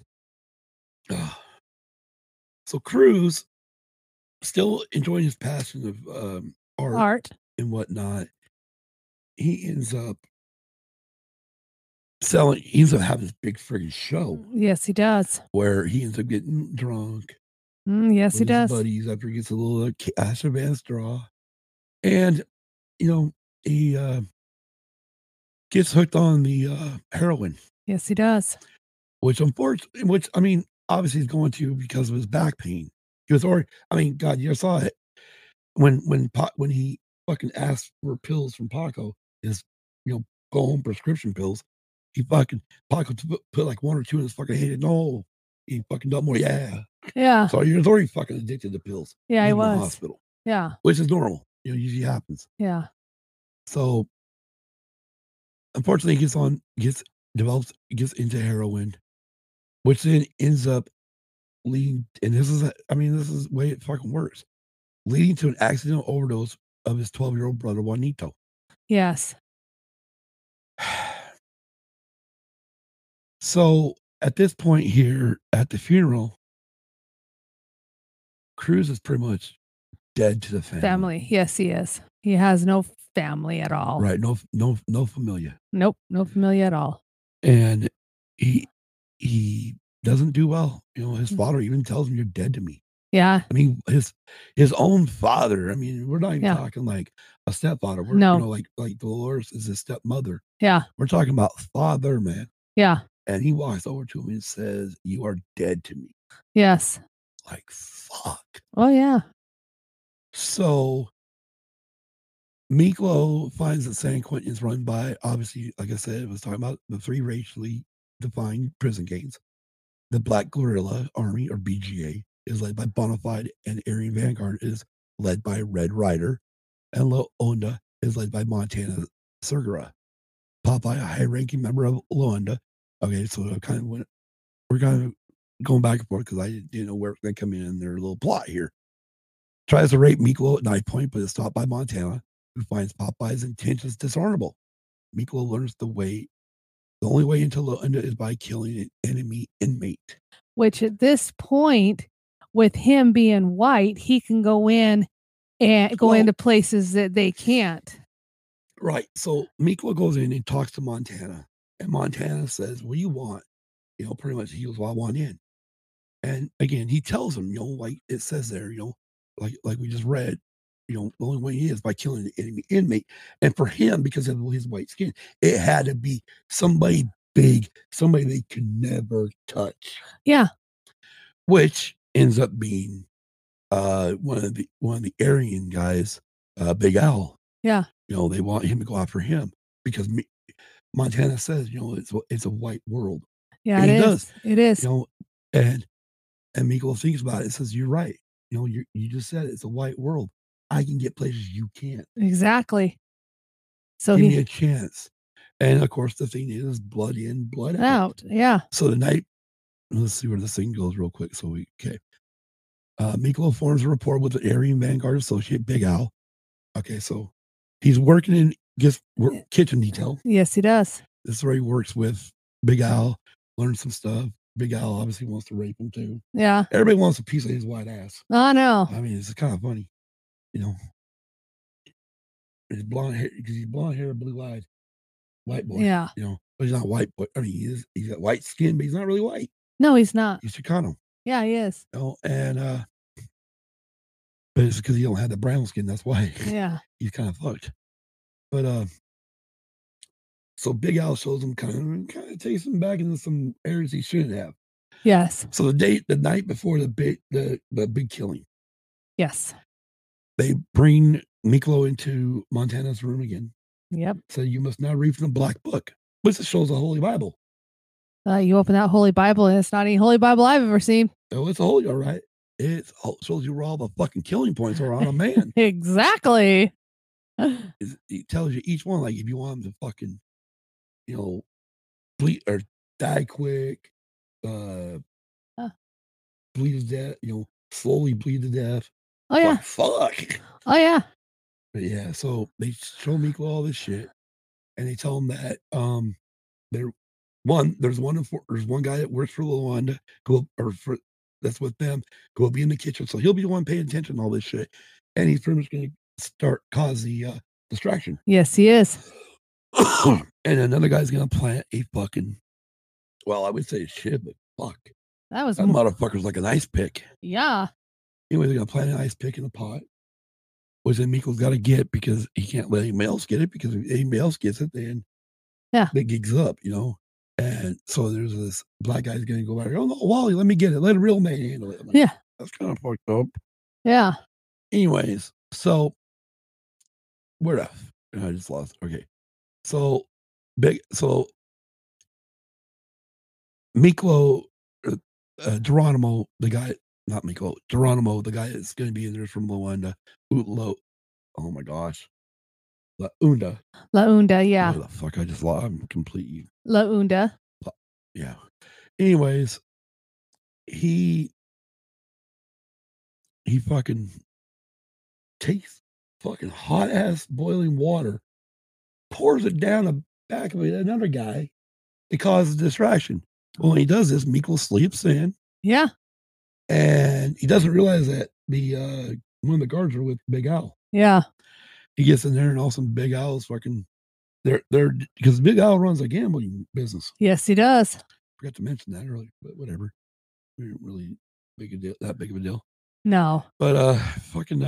Cruz, still enjoying his passion of art and whatnot, he ends up selling. He ends up having this big friggin' show Yes, he does. where he ends up getting drunk Yes, with he his does. buddies after he gets a little Asheville straw, and he gets hooked on the heroin. Yes, he does. Which I mean, obviously he's going to because of his back pain. He was already. I mean, God, you saw it when he fucking asked for pills from Paco, his go home prescription pills. He fucking Paco put like 1 or 2 in his fucking head. No, he fucking done more. Yeah. So he was already fucking addicted to pills. Yeah, he in the was. hospital. Yeah. Which is normal. Usually happens. Yeah. So unfortunately, he gets into heroin, which then ends up leading, and this is the way it fucking works, leading to an accidental overdose of his 12-year-old brother, Juanito. Yes. So at this point here at the funeral, Cruz is pretty much dead to the family. Yes, he is. He has no family at all. Right. No familia. Nope. No familia at all. And he doesn't do well. His father even tells him, "You're dead to me." Yeah. I mean, his own father. I mean, we're not even talking like a stepfather. We're like Dolores is his stepmother. Yeah. We're talking about father, man. Yeah. And he walks over to him and says, "You are dead to me." Yes. Like, fuck. Oh, yeah. So Miklo finds that San Quentin is run by, obviously, like I said, it was talking about the 3 racially defined prison gangs. The Black Guerrilla Army, or BGA, is led by Bonafide, and Aryan Vanguard is led by Red Rider, and La Onda is led by Montana Segura. Popeye, a high-ranking member of La Onda. Okay, so we're kind of going back and forth because I didn't know where they come in their little plot here. Tries to rape Miklo at knife point, but is stopped by Montana, who finds Popeye's intentions dishonorable. Miklo learns the only way into La Onda is by killing an enemy inmate. Which at this point, with him being white, he can go in and go into places that they can't. Right. So Miklo goes in and talks to Montana, and Montana says, "What do you want?" Pretty much he goes, "Well, I want in." And again, he tells him, like it says there, like we just read, the only way he is by killing the enemy inmate. And for him, because of his white skin, it had to be somebody big, somebody they could never touch. Yeah. Which ends up being one of the Aryan guys, Big Al. Yeah. They want him to go after him because Montana says, it's a white world. Yeah, and it does. It is. And Miklo thinks about it and says, "You're right. You just said it's a white world. I can get places you can't." Exactly. So give me a chance. And of course, the thing is blood in, blood out. Yeah. So the night, let's see where this thing goes real quick. Miklo forms a rapport with the Aryan Vanguard associate, Big Al. Okay, so he's working in kitchen detail. Yes, he does. This is where he works with Big Al, learns some stuff. Big Al obviously wants to rape him too. Yeah. Everybody wants a piece of his white ass. I know. I mean, it's kind of funny. His blonde hair, because he's blonde hair, blue eyed, white boy. Yeah. But he's not white boy. I mean, he's got white skin, but he's not really white. No, he's not. He's Chicano. Yeah, he is. And but it's because he don't have the brown skin. That's why. Yeah. He's kind of fucked. But so Big Al shows him kind of takes him back into some areas he shouldn't have. Yes. So the night before the big killing. Yes. They bring Miklo into Montana's room again. Yep. So you must now read from the Black Book, which shows the Holy Bible. You open that Holy Bible and it's not any Holy Bible I've ever seen. Oh, it's holy, all right. It shows you where all the fucking killing points are on a man. Exactly. It tells you each one, like if you want them to fucking, bleed or die quick, bleed to death, slowly bleed to death. Oh yeah. Fuck. Oh yeah. But yeah, so they show Miklo all this shit, and they tell him that there's one guy that works for La Onda, that's with them, go be in the kitchen, so he'll be the one paying attention to all this shit, and he's pretty much going to cause the distraction. Yes, he is. And another guy's gonna plant a fucking, well, I would say a shit, but fuck. That was That motherfucker's like an ice pick. Yeah. Anyway, they're gonna plant an ice pick in the pot, which then Miko's got to get because he can't let anybody else get it, because if anybody else gets it, then the gig's up, you know. And so there's this black guy's gonna go back. Oh no, Wally, let me get it. Let a real man handle it. Like, yeah. That's kind of fucked up. Yeah. Anyways, so where I just lost. Okay, so Miklo, Geronimo, the guy, not Miklo, Geronimo, the guy that's going to be in there from Launda. Oh my gosh. Launda. Yeah. What the fuck? I just lost. I'm completely. Launda. Yeah. Anyways, he fucking takes fucking hot ass boiling water, pours it down the back of another guy to cause a distraction. Well, when he does this, Miklo sleeps in. Yeah. And he doesn't realize that one of the guards are with Big Al. Yeah. He gets in there and all some Big Al's fucking they're because Big Al runs a gambling business. Yes, he does. Forgot to mention that earlier, but whatever. We didn't really make that big of a deal. No. But fucking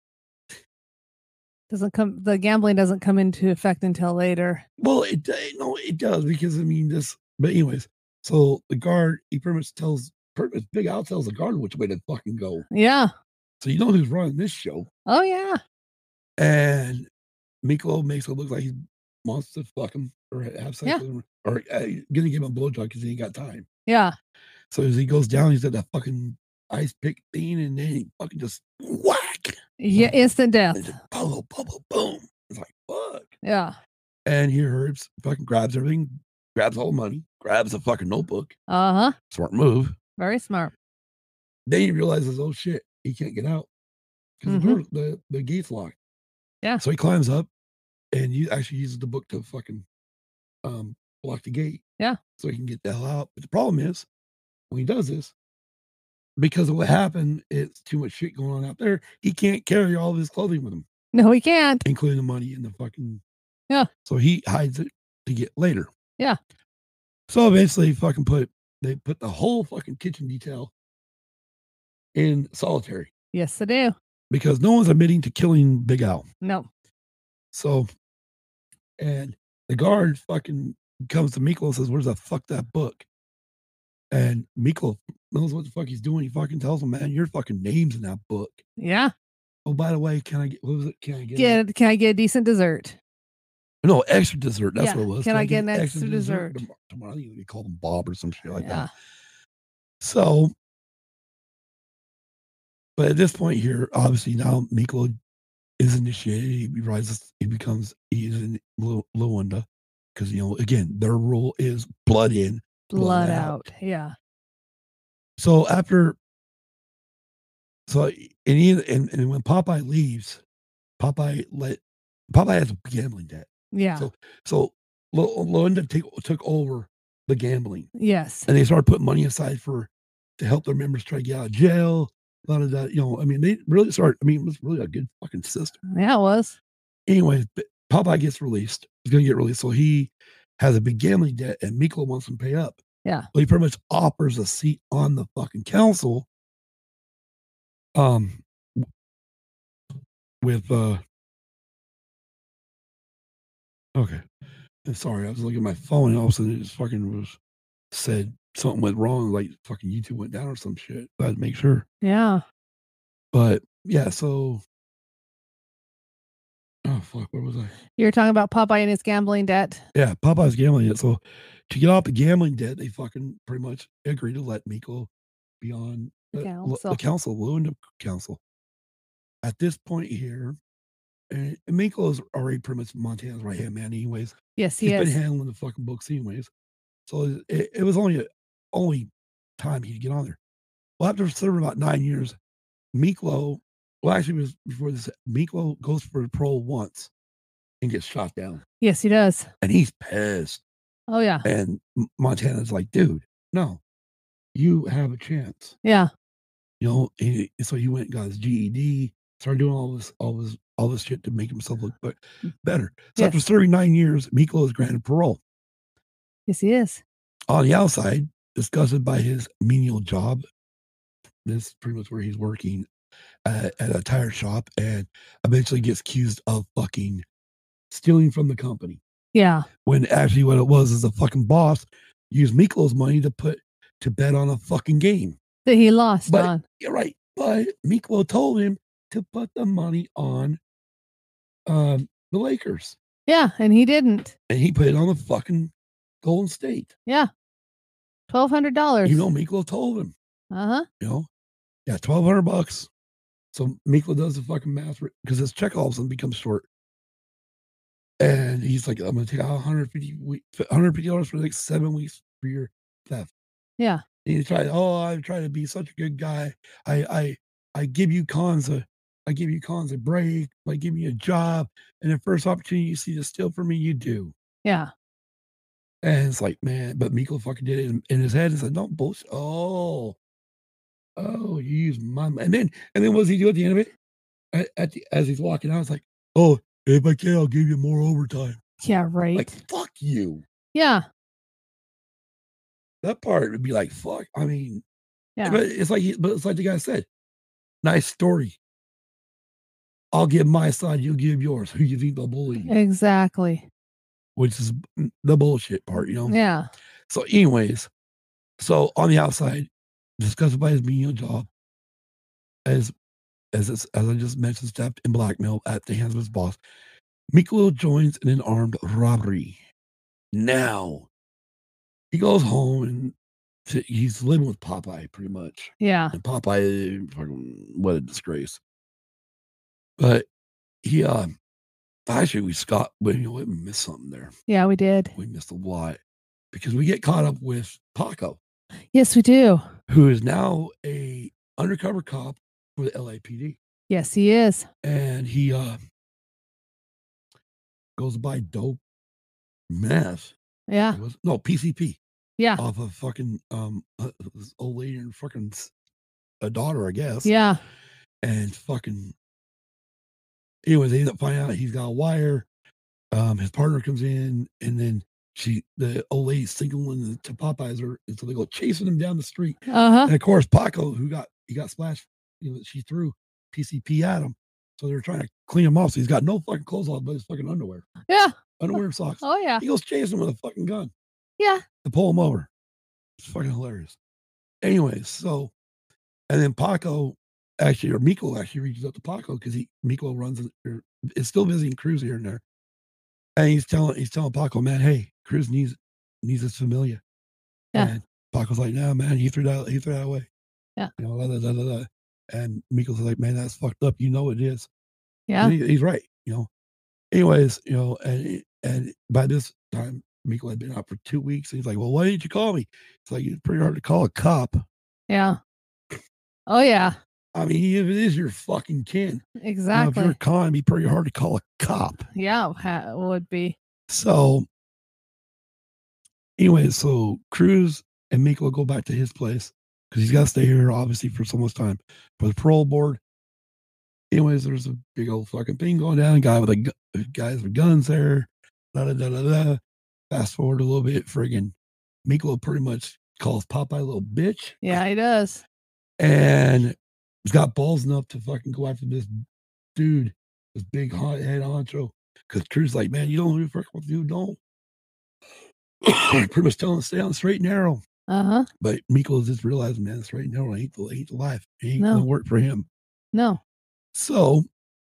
the gambling doesn't come into effect until later. Well, it does, because I mean but anyways, so the guard, he pretty much Big Al tells the guard which way to fucking go. Yeah. So you know who's running this show. Oh yeah. And Miklo makes it look like he wants to fuck him or have sex with him, or gonna give him a blowjob because he ain't got time. Yeah. So as he goes down, he's at that fucking ice pick thing, and then he fucking just whack. Yeah, instant death. Boom, boom. It's like, fuck. Yeah. And here Herbs fucking grabs everything, grabs all the money, grabs a fucking notebook. Uh-huh. Smart move. Very smart. Then he realizes, oh shit, he can't get out because the gate's locked. Yeah. So he climbs up, and he actually uses the book to fucking block the gate. Yeah. So he can get the hell out. But the problem is, when he does this, because of what happened, it's too much shit going on out there. He can't carry all of his clothing with him. No, he can't. Including the money and the fucking. Yeah. So he hides it to get later. Yeah. So eventually, they put the whole fucking kitchen detail in solitary. Yes, they do. Because no one's admitting to killing Big Al. No. So, and the guard fucking comes to Miklo and says, "Where's the fuck that book?" And Miklo knows what the fuck he's doing. He fucking tells him, "Man, your fucking name's in that book." Yeah. Oh, by the way, can I get? What was it? Can I can I get a decent dessert? No, extra dessert. That's what it was. Can I get an extra dessert? Tomorrow, I think we call them Bob or some shit like that. So, but at this point here, obviously now Miklo is initiated. He's in Launda, because again, their rule is blood in, blood out. Yeah. So and when Popeye leaves, Popeye has a gambling debt. Yeah. So Launda took over the gambling. Yes. And they started putting money aside to help their members try to get out of jail. A lot of that, I mean, they really started. I mean, it was really a good fucking system. Yeah, it was. Anyways, Popeye gets released. He's going to get released. So he has a big gambling debt, and Miklo wants him to pay up. Yeah. So he pretty much offers a seat on the fucking council. With okay. I'm sorry, I was looking at my phone, and all of a sudden it just fucking said something went wrong, like fucking YouTube went down or some shit. I had to make sure. Yeah. But yeah, so oh fuck, where was I? You're talking about Popeye and his gambling debt. Yeah, Popeye's gambling debt. So to get off the gambling debt, they fucking pretty much agreed to let Miklo be on the council, Launda Council. At this point here, and Miklo is already pretty much Montana's right hand man, anyways. Yes, he's been handling the fucking books, anyways. So it was only time he'd get on there. Well, after serving about 9 years, Miklo, well, actually, it was before this. Miklo goes for parole once and gets shot down. Yes, he does. And he's pissed. Oh yeah. And Montana's like, dude, no, you have a chance. Yeah. So he went and got his GED. Started doing all this shit to make himself look better. So Yes. after serving 9 years, Miklo is granted parole. Yes, he is. On the outside, disgusted by his menial job, this is pretty much where he's working at a tire shop, and eventually gets accused of fucking stealing from the company. Yeah. When actually what it was is the fucking boss used Miklo's money to bet on a fucking game. That he lost But on. you're right. But Miklo told him to put the money on the Lakers. Yeah, and he didn't. And he put it on the fucking Golden State. Yeah. $1,200. You know, Miklo told him. Uh-huh. You know? Yeah, $1,200. So Miklo does the fucking math because his check all of a sudden becomes short. And he's like, I'm going to take out $150 for the next 7 weeks for your theft. Yeah. And he tried, I try to be such a good guy. I give you cons a break by giving you a job. And the first opportunity you see to steal from me, you do. Yeah. And it's like, man, but Miklo fucking did it in his head. It's like, no bullshit. Oh, you use my money. And then what does he do at the end of it? As he's walking out, it's like, oh, if I can, I'll give you more overtime. Yeah, right. Like, fuck you. Yeah. That part would be like, fuck. I mean, yeah. But it's like the guy said, nice story. I'll give my side, you'll give yours. Who you think they'll bully? Exactly. Which is the bullshit part, you know? Yeah. So anyways, on the outside, disgusted by his menial job, as I just mentioned, theft and blackmail at the hands of his boss, Miklo joins in an armed robbery. Now, he goes home and he's living with Popeye pretty much. Yeah. And Popeye, fucking, what a disgrace. But he, actually, we missed something there. Yeah, we did. We missed a lot because we get caught up with Paco. Yes, we do. Who is now a undercover cop for the LAPD. Yes, he is. And he goes to buy dope meth. Yeah. PCP. Yeah. Off of fucking this old lady and fucking a daughter, I guess. Yeah. And fucking anyways, they end up finding out he's got a wire. His partner comes in, and then the old lady's signaling to Popeyes her, and so they go chasing him down the street. And of course, Paco, he got splashed, she threw PCP at him. So they're trying to clean him off. So he's got no fucking clothes on, but his fucking underwear. Yeah. Underwear and socks. Oh, yeah. He goes chasing him with a fucking gun. Yeah. To pull him over. It's fucking hilarious. Anyways, and then Miklo actually reaches out to Paco because Miklo is still visiting Cruz here and there. And he's telling Paco, man, hey, Cruz needs his familia. Yeah. And Paco's like, nah, man, he threw that away. Yeah. Blah, blah, blah, blah. And Miklo's like, man, that's fucked up. You know it is. Yeah. He's right. Anyways, and by this time, Miklo had been out for 2 weeks. And he's like, well, why didn't you call me? It's like, it's pretty hard to call a cop. Yeah. Oh, yeah. I mean, if it is your fucking kin. Exactly. If you're a con, it'd be pretty hard to call a cop. Yeah, it would be. So, anyway, Cruz and Miklo go back to his place because he's got to stay here, obviously, for so much time for the parole board. Anyways, there's a big old fucking thing going down. Guys with guns there. Da, da, da, da, da. Fast forward a little bit, friggin' Miklo pretty much calls Popeye a little bitch. Yeah, he does. And he's got balls enough to fucking go after this dude, this big head honcho. Because Cruz's like, man, you don't know who fuck with you, don't. Pretty much telling him to stay on the straight and narrow. Uh-huh. But Miklo just realized, man, the straight and narrow ain't the life. It ain't gonna work for him. No. So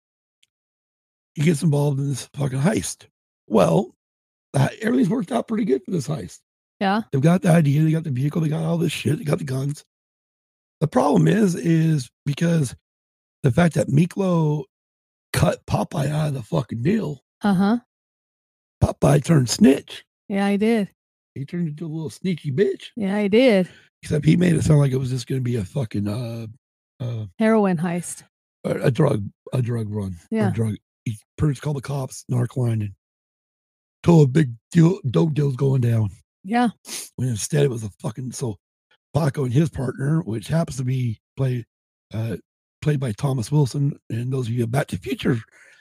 he gets involved in this fucking heist. Well, everything's worked out pretty good for this heist. Yeah. They've got the idea, they got the vehicle, they got all this shit, they got the guns. The problem is because the fact that Miklo cut Popeye out of the fucking deal. Uh-huh. Popeye turned snitch. Yeah, he did. He turned into a little sneaky bitch. Yeah, he did. Except he made it sound like it was just going to be a fucking heroin heist. A drug run. Yeah. He pretty much called the cops, narc-line, and told a big dope deal's going down. Yeah. When instead it was a fucking Paco and his partner, which happens to be played by Thomas Wilson. And those of you Back to the Future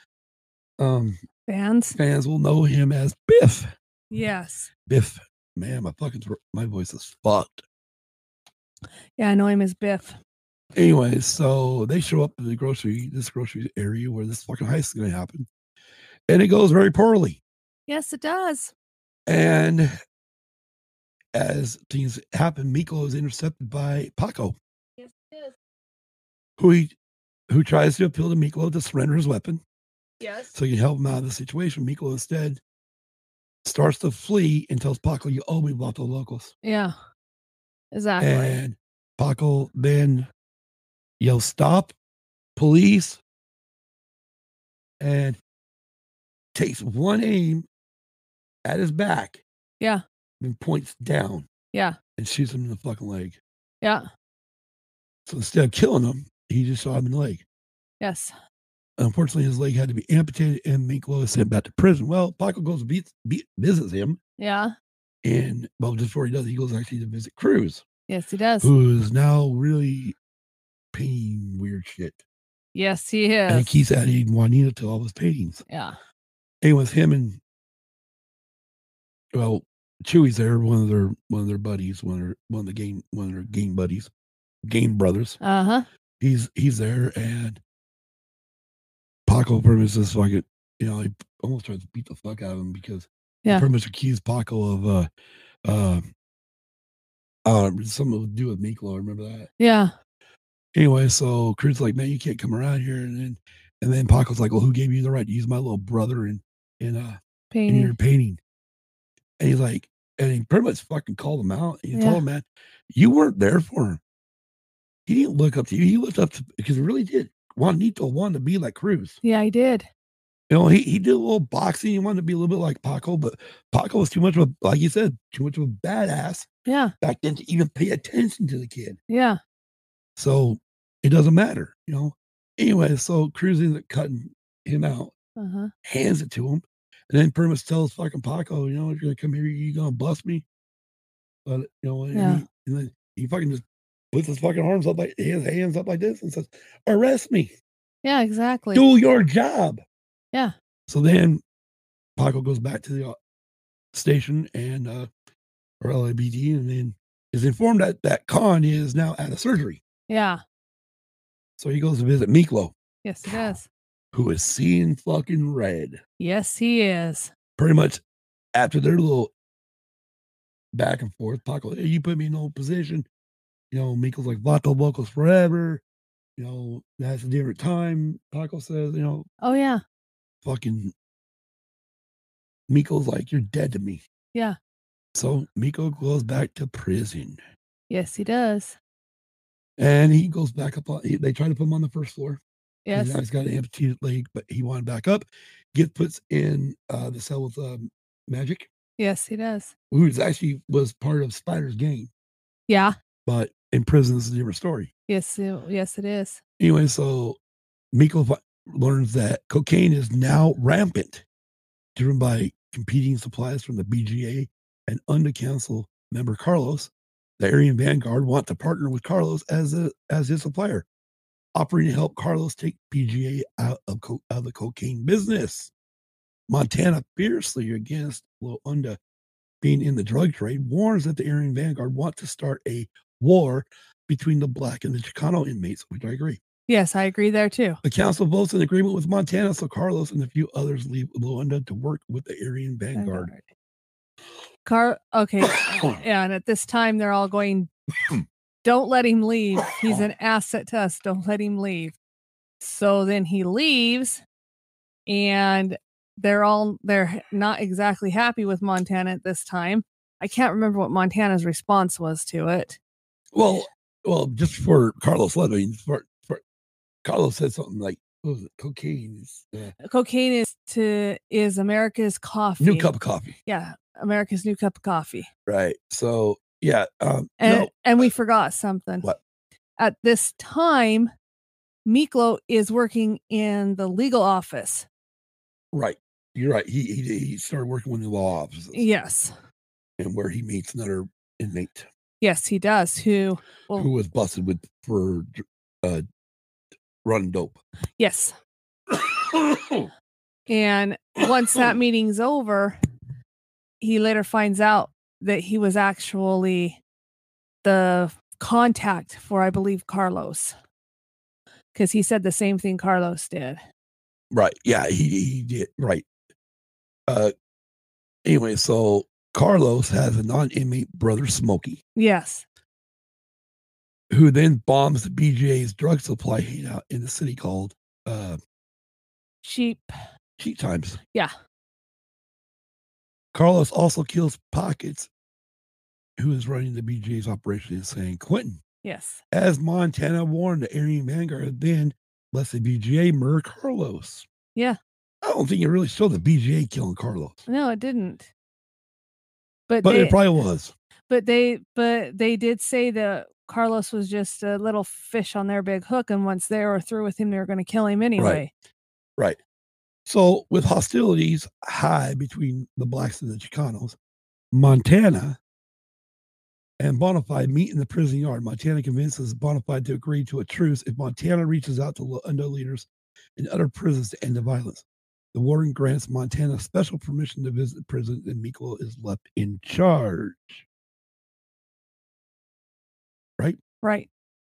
fans will know him as Biff. Yes. Biff. Man, my voice is fucked. Yeah, I know him as Biff. Anyway, so they show up to this grocery area where this fucking heist is going to happen. And it goes very poorly. Yes, it does. And as things happen, Miklo is intercepted by Paco. Yes, it is. Who tries to appeal to Miklo to surrender his weapon. Yes. So you can help him out of the situation. Miklo instead starts to flee and tells Paco, "You owe me about the locals." Yeah. Exactly. And Paco then yells, "Stop, police," and takes one aim at his back. Yeah. And points down. Yeah. And shoots him in the fucking leg. Yeah. So instead of killing him, he just shot him in the leg. Yes. Unfortunately, his leg had to be amputated, and Miklo is sent back to prison. Well, Paco goes visits him. Yeah. And just before he does, he goes actually to visit Cruz. Yes, he does. Who is now really painting weird shit. Yes, he is. And he keeps adding Juanita to all his paintings. Yeah. Anyway, with him and Chewie's there, one of their buddies, one of their game buddies, game brothers. Uh-huh. He's there, and Paco pretty much just like it, he almost tries to beat the fuck out of him because he pretty much accused Paco of something to do with Miklo. Remember that? Yeah. Anyway, so Cruz's like, "Man, you can't come around here," and then Paco's like, "Well, who gave you the right to use my little brother in your painting?" And he's like, and he pretty much fucking called him out. And he told him, "Man, you weren't there for him. He didn't look up to you. He looked up to, because he really did. Juanito wanted to be like Cruz. Yeah, he did. He did a little boxing. He wanted to be a little bit like Paco, but Paco was too much of a, like you said, too much of a badass. Yeah. Back then to even pay attention to the kid. Yeah. So it doesn't matter, Anyway, so Cruz ends up cutting him out, hands it to him, and then pretty much tells fucking Paco, "You're gonna come here, you're gonna bust me." But and then he fucking just puts his fucking arms up, like his hands up like this, and says, "Arrest me." Yeah, exactly. Do your job. Yeah. So then Paco goes back to the station and or LABD, and then is informed that Khan is now at a surgery. Yeah. So he goes to visit Miklo. Yes, he does. Who is seeing fucking red. Yes, he is. Pretty much after their little back and forth, Paco, "Hey, you put me in no position." Miklo's like, "Vato locals forever." That's a different time. Paco says, Oh, yeah. Fucking Miklo's like, "You're dead to me." Yeah. So Miklo goes back to prison. Yes, he does. And he goes back up they try to put him on the first floor. Yes. Now he's got an amputated leg, but he wanted back up. Puts in the cell with Magic. Yes, he does. Who was part of Spider's gang. Yeah. But in prison, it's a different story. Yes, it is. Anyway, so Miklo learns that cocaine is now rampant, driven by competing supplies from the BGA and under council member Carlos. The Aryan Vanguard want to partner with Carlos as his supplier, operating to help Carlos take BGA out of the cocaine business. Montana, fiercely against Unda being in the drug trade, warns that the Aryan Vanguard want to start a war between the black and the Chicano inmates, which I agree. Yes, I agree there too. The council votes in agreement with Montana, so Carlos and a few others leave Luanda to work with the Aryan Vanguard. Okay. Yeah, and at this time they're all going, "Don't let him leave. He's an asset to us. Don't let him leave." So then he leaves, and they're not exactly happy with Montana at this time. I can't remember what Montana's response was to it. Well, just for Carlos left, for Carlos said something like, "What was it? Cocaine is America's coffee. New cup of coffee." Yeah, America's new cup of coffee. Right. So yeah. And we forgot something. What? At this time, Miklo is working in the legal office. Right. You're right. He started working with the law offices. Yes. And where he meets another inmate. Yes, he does. Who was busted for running dope. Yes. And once that meeting's over, he later finds out that he was actually the contact for, I believe, Carlos. Because he said the same thing Carlos did. Right. Yeah, he did. Right. Anyway, so Carlos has a non-inmate brother, Smokey. Yes. Who then bombs the BJ's drug supply hangout in the city called Cheap Times. Yeah. Carlos also kills Pockets, who is running the BJ's operation in San Quentin. Yes. As Montana warned, the Aryan Vanguard then lets the BGA murder Carlos. Yeah. I don't think it really showed the BGA killing Carlos. No, it didn't. But it probably was. But they did say that Carlos was just a little fish on their big hook, and once they were through with him, they were going to kill him anyway. Right. So with hostilities high between the blacks and the Chicanos, Montana and Bonafide meet in the prison yard. Montana convinces Bonafide to agree to a truce if Montana reaches out to Launda leaders in other prisons to end the violence. The warden grants Montana special permission to visit the prison, and Miklo is left in charge. Right.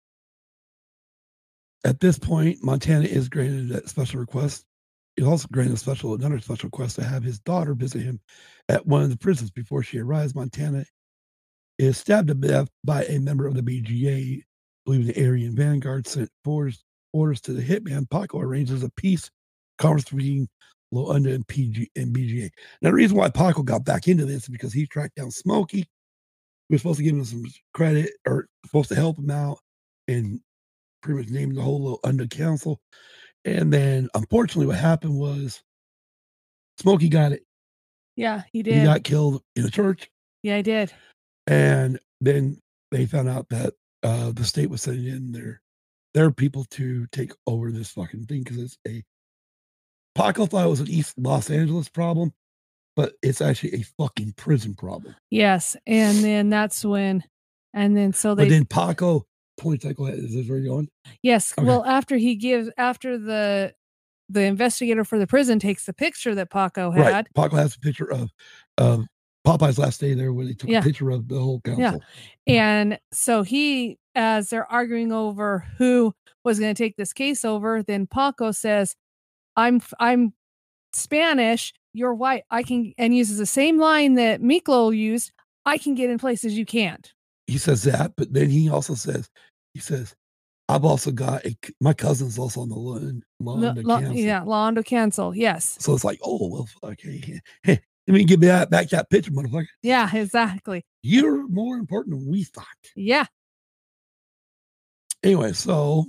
At this point, Montana is granted a special request. He's also granted another special request to have his daughter visit him at one of the prisons before she arrives. Montana is stabbed to death by a member of the BGA, believing the Aryan Vanguard sent orders to the hitman. Paco arranges a peace conference between Launda and BGA. Now, the reason why Paco got back into this is because he tracked down Smokey. We were supposed to give him some credit, or supposed to help him out, and pretty much named the whole Launda council. And then, unfortunately, what happened was Smokey got it. Yeah, he did. He got killed in a church. Yeah, he did. And then they found out that the state was sending in their people to take over this fucking thing, because it's Paco thought it was an East Los Angeles problem, but it's actually a fucking prison problem. Yes, and then that's when, But then Paco points like, is this where you're going? Yes. Okay. Well, after the investigator for the prison takes the picture that Paco had. Right. Paco has a picture of Popeye's last day there, where they took a picture of the whole council. Yeah. And so as they're arguing over who was going to take this case over, then Paco says, I'm Spanish, you're white. I can, and uses the same line that Miklo used. I can get in places you can't. He says that, but then he also says, I've also got my cousin's also on the Launda Council. Yeah, Launda Council. Yes. So it's like, oh, well, okay. Let me give back that picture, motherfucker. Yeah, exactly. You're more important than we thought. Yeah. Anyway, so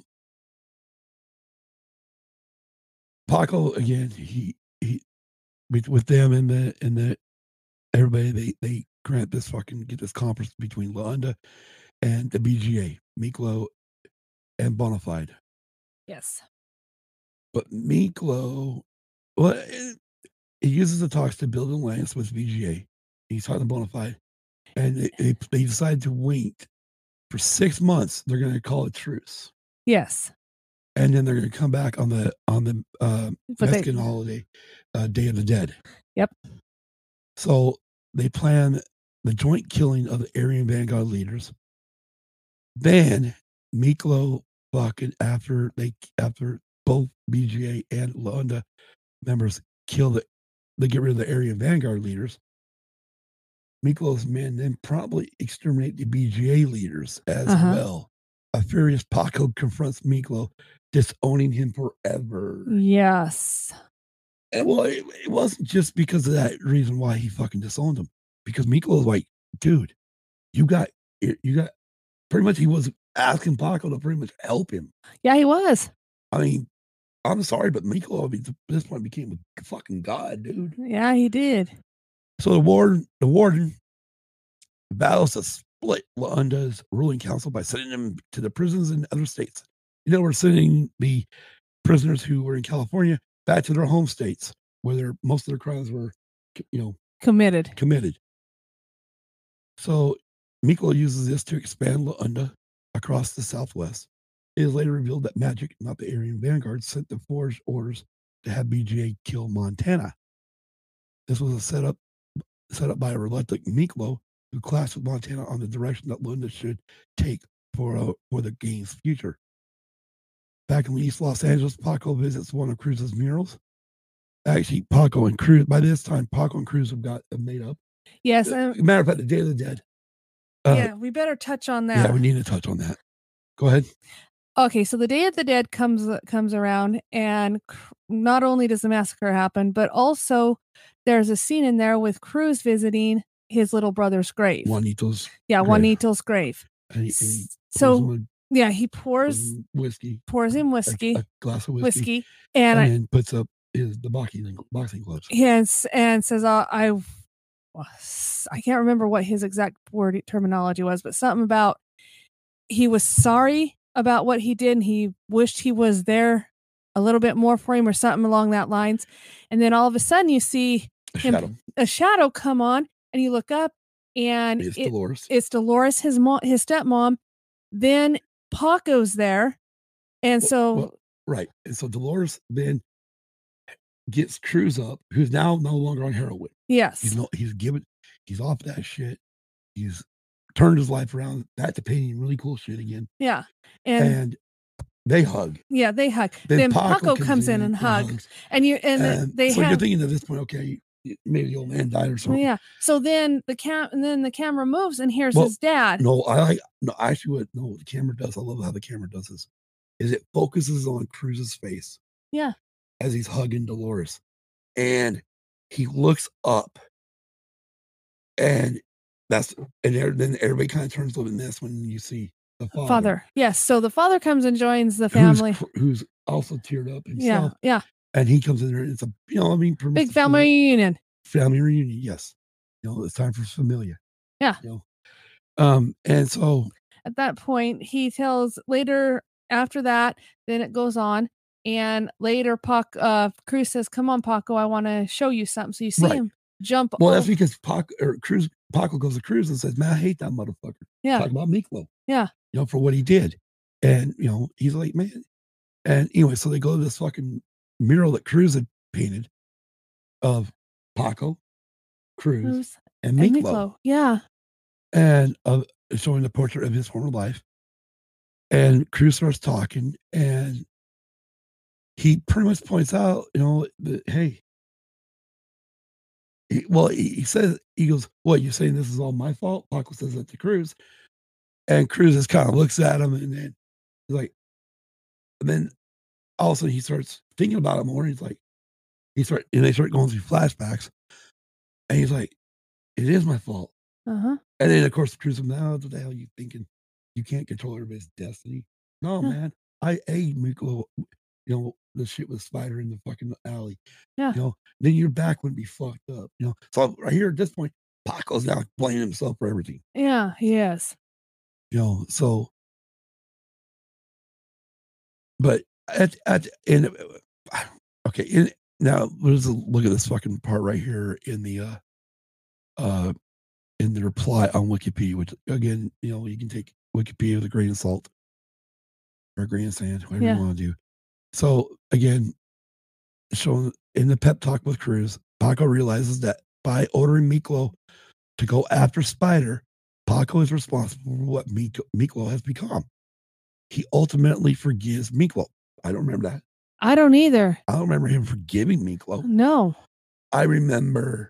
Paco again, he with them and the everybody, they grant this get this conference between Launda and the BGA, Miklo and Bonafide. Yes. But Miklo, well, he uses the talks to build an alliance with BGA. He's talking to Bonafide, and they decide to wait for 6 months. They're going to call it truce. Yes. And then they're going to come back on the Mexican holiday, Day of the Dead. Yep. So they plan the joint killing of the Aryan Vanguard leaders. Then Miklo, fucking after both BGA and Launda members they get rid of the Aryan Vanguard leaders, Miklo's men then probably exterminate the BGA leaders as well. A furious Paco confronts Miklo, disowning him forever. Yes. And well, it wasn't just because of that reason why he fucking disowned him. Because Miklo was like, dude, you got pretty much, he was asking Paco to pretty much help him. Yeah, he was. I mean, I'm sorry, but Miklo, at this point, became a fucking god, dude. Yeah, he did. So the warden battles to split Launda's ruling council by sending them to the prisons in other states. We're sending the prisoners who were in California back to their home states, where most of their crimes were, committed. So Miklo uses this to expand Launda across the Southwest. It is later revealed that Magic, not the Aryan Vanguard, sent the forged orders to have BGA kill Montana. This was a setup by a reluctant Miklo, who clashed with Montana on the direction that Lunda should take for the game's future. Back in East Los Angeles, Paco visits one of Cruz's murals. Actually, Paco and Cruz, by this time, Paco and Cruz have made up. Yes. Matter of fact, the Day of the Dead. Yeah, we better touch on that. Yeah, we need to touch on that. Go ahead. Okay, so the Day of the Dead comes around, and not only does the massacre happen, but also there's a scene in there with Cruz visiting his little brother's grave. Juanito's. Yeah, grave. Juanito's grave. And he pours whiskey. Pours him whiskey. A glass of whiskey. And then puts up the boxing gloves. Yes, and says, I can't remember what his exact word terminology was, but something about he was sorry about what he did and he wished he was there a little bit more for him or something along that lines. And then all of a sudden you see a shadow come on, and you look up, and it's Dolores. It's Dolores, his stepmom. Then Paco's there. And right. And so Dolores then gets Cruz up, who's now no longer on heroin. Yes. He's off that shit. He's turned his life around back to painting really cool shit again. Yeah. And they hug. Yeah, they hug. Then Paco comes in and hugs. And you're thinking at this point, okay, maybe the old man died or something. Yeah. So then the camera moves, and here's his dad. The camera does. I love how the camera does this. Is it focuses on Cruz's face. Yeah. As he's hugging Dolores, and he looks up, and then everybody kind of turns a little bit. And that's when you see the father. Yes. So the father comes and joins the family, who's also teared up himself. Yeah. And he comes in there, and it's big family reunion. Family reunion, yes. It's time for familia. Yeah. And so at that point, he tells later after that, then it goes on. And later, Cruz says, "Come on, Paco, I want to show you something." So you see him jump. Well, that's because Paco goes to Cruz and says, "Man, I hate that motherfucker." Yeah. Talk about Miklo. Yeah. For what he did. And, he's like, man. And anyway, so they go to this fucking mural that Cruz had painted of Paco, Cruz, and Miklo. Yeah. And showing the portrait of his former life. And Cruz starts talking, and he pretty much points out, that, hey, he says, he goes, "What, you're saying this is all my fault?" Paco says that to Cruz. And Cruz just kind of looks at him, and then he's like, and then all of a sudden he starts thinking about it more. And he's like, and they start going through flashbacks, and he's like, "It is my fault." Uh-huh. And then of course Cruz, now what the hell are you thinking? You can't control everybody's destiny. No, man, I ate Miklo, the shit with Spider in the fucking alley. Yeah. Then your back would be fucked up. So right here at this point, Paco's now blaming himself for everything. Yeah, he is. So, but now let's look at this fucking part right here in the reply on Wikipedia, which again, you can take Wikipedia with a grain of salt or a grain of sand, whatever you want to do. So again, showing in the pep talk with Cruz, Paco realizes that by ordering Miklo to go after Spider, Paco is responsible for what Miklo has become. He ultimately forgives Miklo. I don't remember that. I don't either. I don't remember him forgiving Miklo. No. I remember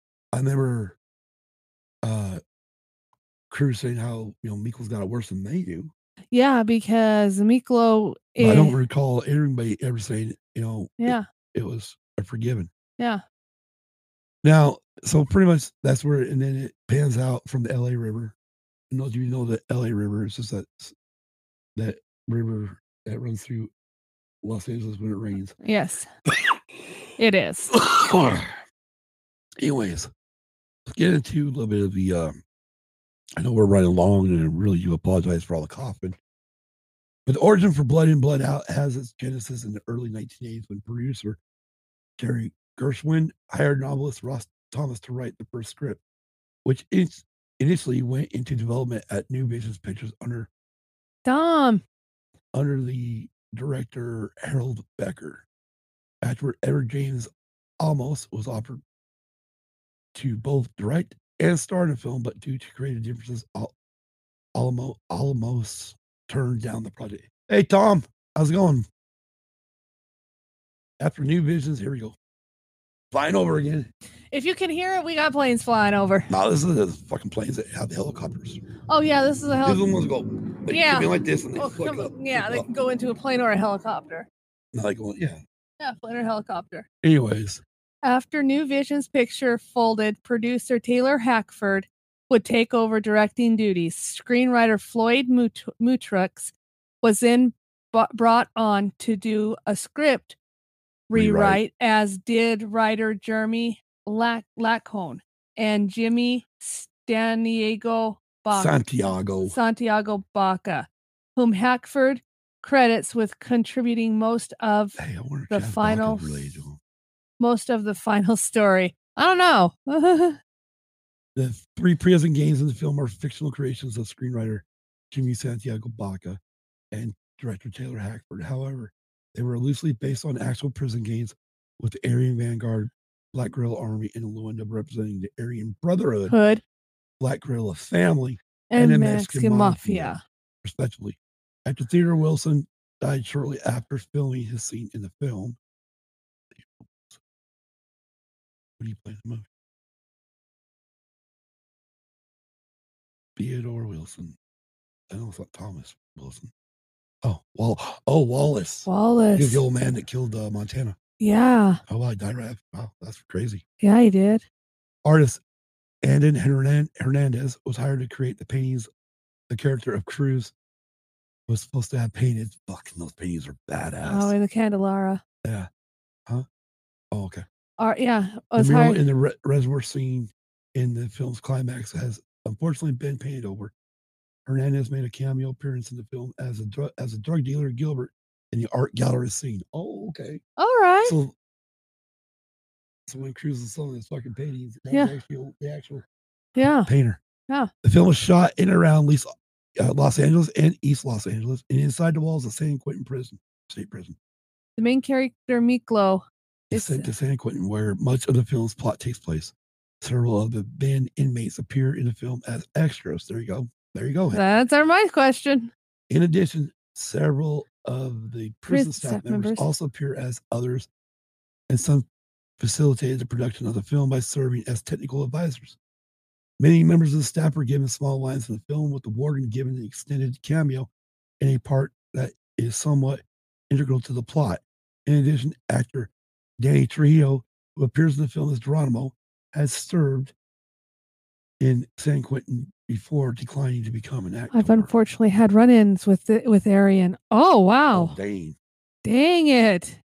Cruz saying how Miklo's got it worse than they do. Yeah, because Miklo. I don't recall anybody ever saying it was a forgiven. Yeah. Now, so pretty much that's where, and then it pans out from the LA River. And those of you know the LA River is just that river that runs through Los Angeles when it rains. Yes, it is. Anyways, let's get into a little bit of the. I know we're running long, and I really do apologize for all the coughing. But the origin for Blood In, Blood Out has its genesis in the early 1980s when producer Terry Gershwin hired novelist Ross Thomas to write the first script, which initially went into development at New Visions Pictures under Tom. under the director Harold Becker. Afterward, Edward James Olmos was offered to both direct and star in the film, but due to creative differences, Olmos turned down the project. Hey, Tom, how's it going? After New Visions, here we go. Flying over again. If you can hear it, we got planes flying over. No, this is the fucking planes that have the helicopters. Oh yeah, this is a These helicopter. ones go. They can be like this, and they flick up. Yeah, they can go into a plane or a helicopter. No, they go, yeah. Yeah, plane or helicopter. Anyways, after New Vision's picture folded, producer Taylor Hackford would take over directing duties. Screenwriter Floyd Mutrux was then brought on to do a script rewrite, as did writer Jeremy Lacone and Jimmy Santiago Baca, whom Hackford credits with contributing most of the final story. I don't know. The 3 prison games in the film are fictional creations of screenwriter Jimmy Santiago Baca and director Taylor Hackford. However, they were loosely based on actual prison games, with the Aryan Vanguard, Black Guerrilla Army, and Luanda representing the Aryan Brotherhood, Black Guerrilla Family, and the Mexican Mafia, respectively. Actor Theodore Wilson died shortly after filming his scene in the film. What do you play in the movie? Theodore Wilson. I know it's not Thomas Wilson. Oh, Wallace. He's the old man that killed Montana. Yeah. Oh, wow, he died right after. Wow, that's crazy. Yeah, he did. Artist Andon Hernandez was hired to create the paintings. The character of Cruz was supposed to have painted. Fucking those paintings are badass. Oh, in the Candelara. Yeah. Huh? Oh, okay. Yeah. The mural in the reservoir scene in the film's climax has unfortunately been painted over. Hernandez made a cameo appearance in the film as a drug dealer Gilbert in the art gallery scene. Oh, okay. All right. So when Cruz is selling his fucking paintings, that's actually the actual painter. Yeah. The film was shot in and around Los Angeles and East Los Angeles, and inside the walls of San Quentin State Prison. The main character, Miklo, is sent to San Quentin, where much of the film's plot takes place. Several of the band inmates appear in the film as extras. There you go. That's my question. In addition, several of the prison staff members also appear as others, and some facilitated the production of the film by serving as technical advisors. Many members of the staff were given small lines in the film, with the warden given an extended cameo in a part that is somewhat integral to the plot. In addition, actor Danny Trujillo, who appears in the film as Geronimo, has served in San Quentin before declining to become an actor. I've unfortunately had run-ins with Aryan. Oh, wow. Oh, dang it.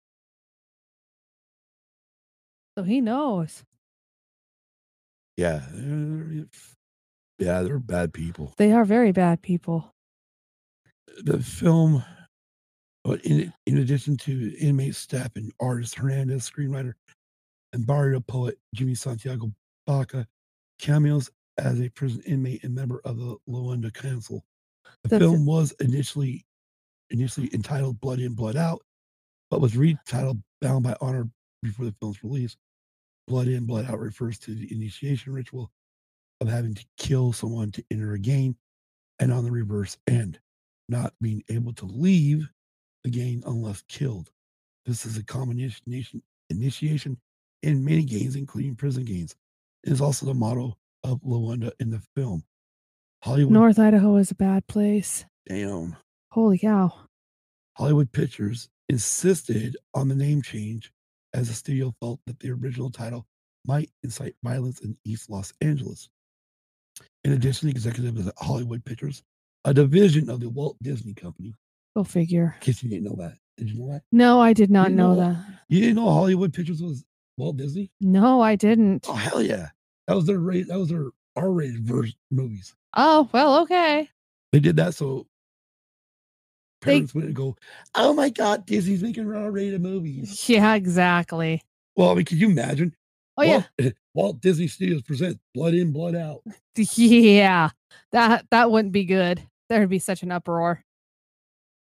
So he knows. Yeah. They're bad people. They are very bad people. The film, in addition to inmate staff and artist Hernandez, screenwriter, and barrio poet Jimmy Santiago Baca, cameos as a prison inmate and member of the Luanda Council. The film was initially entitled Blood In, Blood Out, but was retitled Bound by Honor before the film's release. Blood In, Blood Out refers to the initiation ritual of having to kill someone to enter a gang, and on the reverse end, not being able to leave the gang unless killed. This is a common initiation in many gangs, including prison gangs. It is also the motto of Luanda in the film. Hollywood North Idaho is a bad place. Damn. Holy cow. Hollywood Pictures insisted on the name change, as the studio felt that the original title might incite violence in East Los Angeles. In addition, the executive of Hollywood Pictures, a division of the Walt Disney Company. Go figure. In case you didn't know that. Did you know that? No, I did not know that. You didn't know Hollywood Pictures was Walt Disney? No, I didn't. Oh, hell yeah. That was their R-rated version movies. Oh, well, okay. They did that so parents wouldn't go, oh my God, Disney's making R-rated movies. Yeah, exactly. Well, I mean, could you imagine? Oh, Walt Disney Studios presents Blood In, Blood Out. Yeah, that wouldn't be good. There would be such an uproar.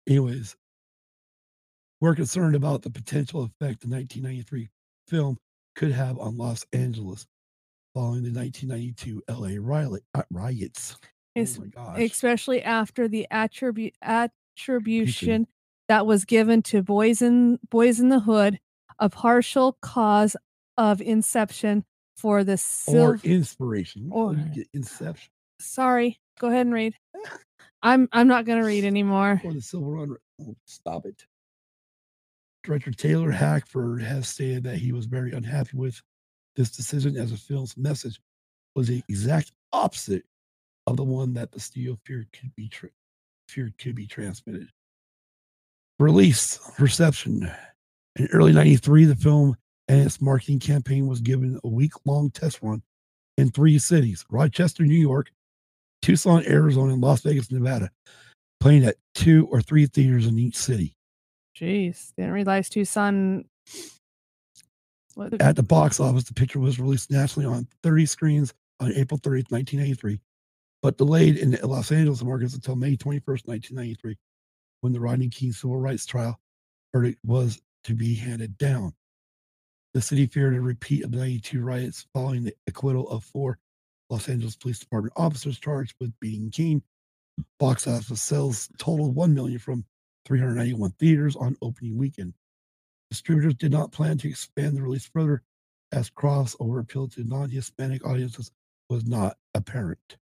Anyways, we're concerned about the potential effect the 1993 film could have on Los Angeles following the 1992 LA riots. Oh my gosh. Especially after the attribution that was given to Boys in the Hood, a partial cause of inception for the or inspiration. Or you get inception. Sorry, go ahead and read. I'm not going to read anymore. Or the Silver Unrest. Oh, stop it. Director Taylor Hackford has stated that he was very unhappy with this decision as the film's message was the exact opposite of the one that the studio feared could be transmitted. Release reception. In early 93, the film and its marketing campaign was given a week-long test run in 3 cities: Rochester, New York, Tucson, Arizona, and Las Vegas, Nevada, playing at 2 or 3 theaters in each city. Jeez, didn't realize Tucson. At the box office, the picture was released nationally on 30 screens on April 30th, 1983, but delayed in the Los Angeles markets until May 21st, 1993, when the Rodney King civil rights trial verdict was to be handed down. The city feared a repeat of the 92 riots following the acquittal of 4 Los Angeles Police Department officers charged with beating King. Box office sales totaled $1 million from 391 theaters on opening weekend. Distributors did not plan to expand the release further, as crossover appeal to non-Hispanic audiences was not apparent.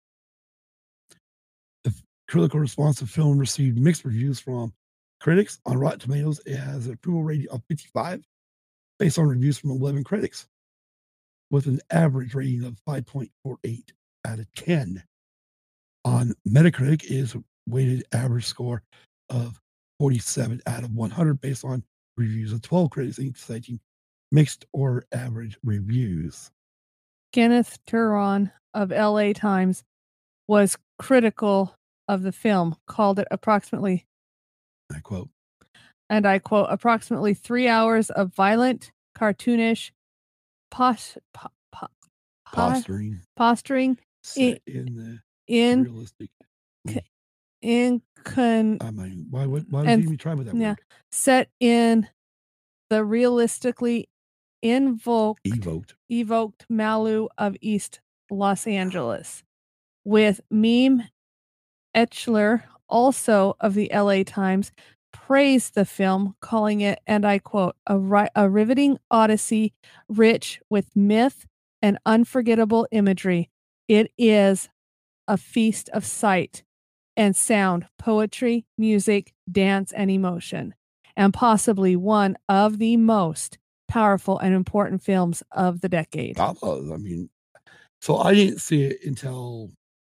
The critical response to the film received mixed reviews from critics. On Rotten Tomatoes, it has an approval rating of 55, based on reviews from 11 critics, with an average rating of 5.48 out of 10. On Metacritic, it is a weighted average score of 47 out of 100, based on reviews of 12 critics, each citing mixed or average reviews. Kenneth Turon of LA Times was critical of the film, called it approximately, I quote, and I quote, approximately 3 hours of violent, cartoonish posturing set in realistic. Why would you even try with that word? Set in the realistically evoked Malibu of East Los Angeles, with Meme Etchler, also of the LA Times, praised the film, calling it, and I quote, a riveting odyssey rich with myth and unforgettable imagery. It is a feast of sight and sound, poetry, music, dance, and emotion, and possibly one of the most powerful and important films of the decade. I mean, so I didn't see it until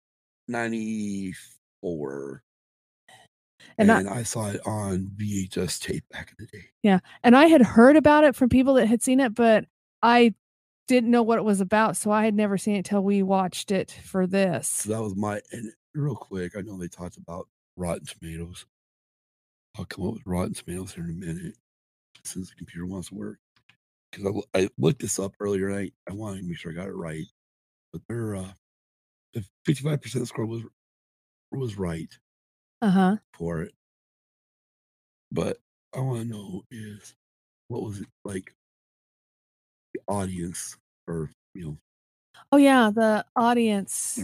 94. And I saw it on VHS tape back in the day. Yeah. And I had heard about it from people that had seen it, but I didn't know what it was about. So I had never seen it till we watched it for this. So that was and real quick, I know they talked about Rotten Tomatoes. I'll come up with Rotten Tomatoes here in a minute, since the computer wants to work. Because I looked this up earlier, and I wanted to make sure I got it right. But the 55% score was right. For it. But I want to know is, what was it like, the audience, or oh yeah, the audience.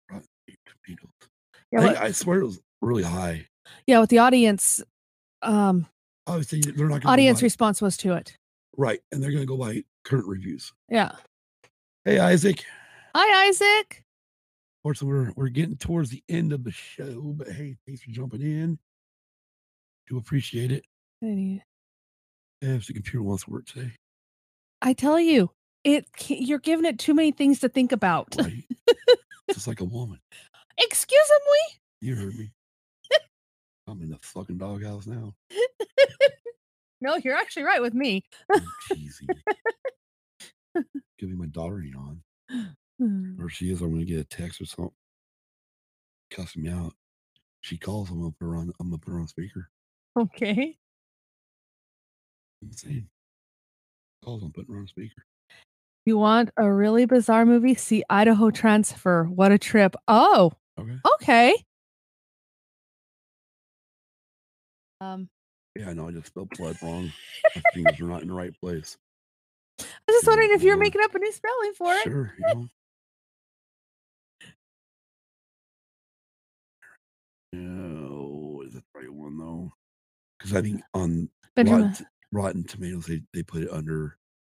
Yeah, I swear it was really high. Yeah, with the audience, obviously they're not going audience response was to it. Right, and they're going to go by current reviews. Yeah. Hey, Isaac. Hi, Isaac. Fortunately, we're getting towards the end of the show, but hey, thanks for jumping in. Do appreciate it. If the computer wants to work today. I tell you, you're giving it too many things to think about. Right. Just like a woman. Excuse me? You heard me. I'm in the fucking doghouse now. No, you're actually right with me. Oh, cheesy. Giving my daughter on. Or she is, I'm going to get a text or something. Cussing me out. She calls, I'm going to put her on speaker. Okay. Insane. Calls, I'm putting her on speaker. You want a really bizarre movie? See Idaho Transfer. What a trip. Oh. Okay. Yeah, I know. I just spelled blood wrong. My fingers are not in the right place. I was just Good wondering if you're Lord. making up a new spelling for it. Sure, you know. No, is it the right one though? Because I think on Benjamin. Rotten Tomatoes they put it under.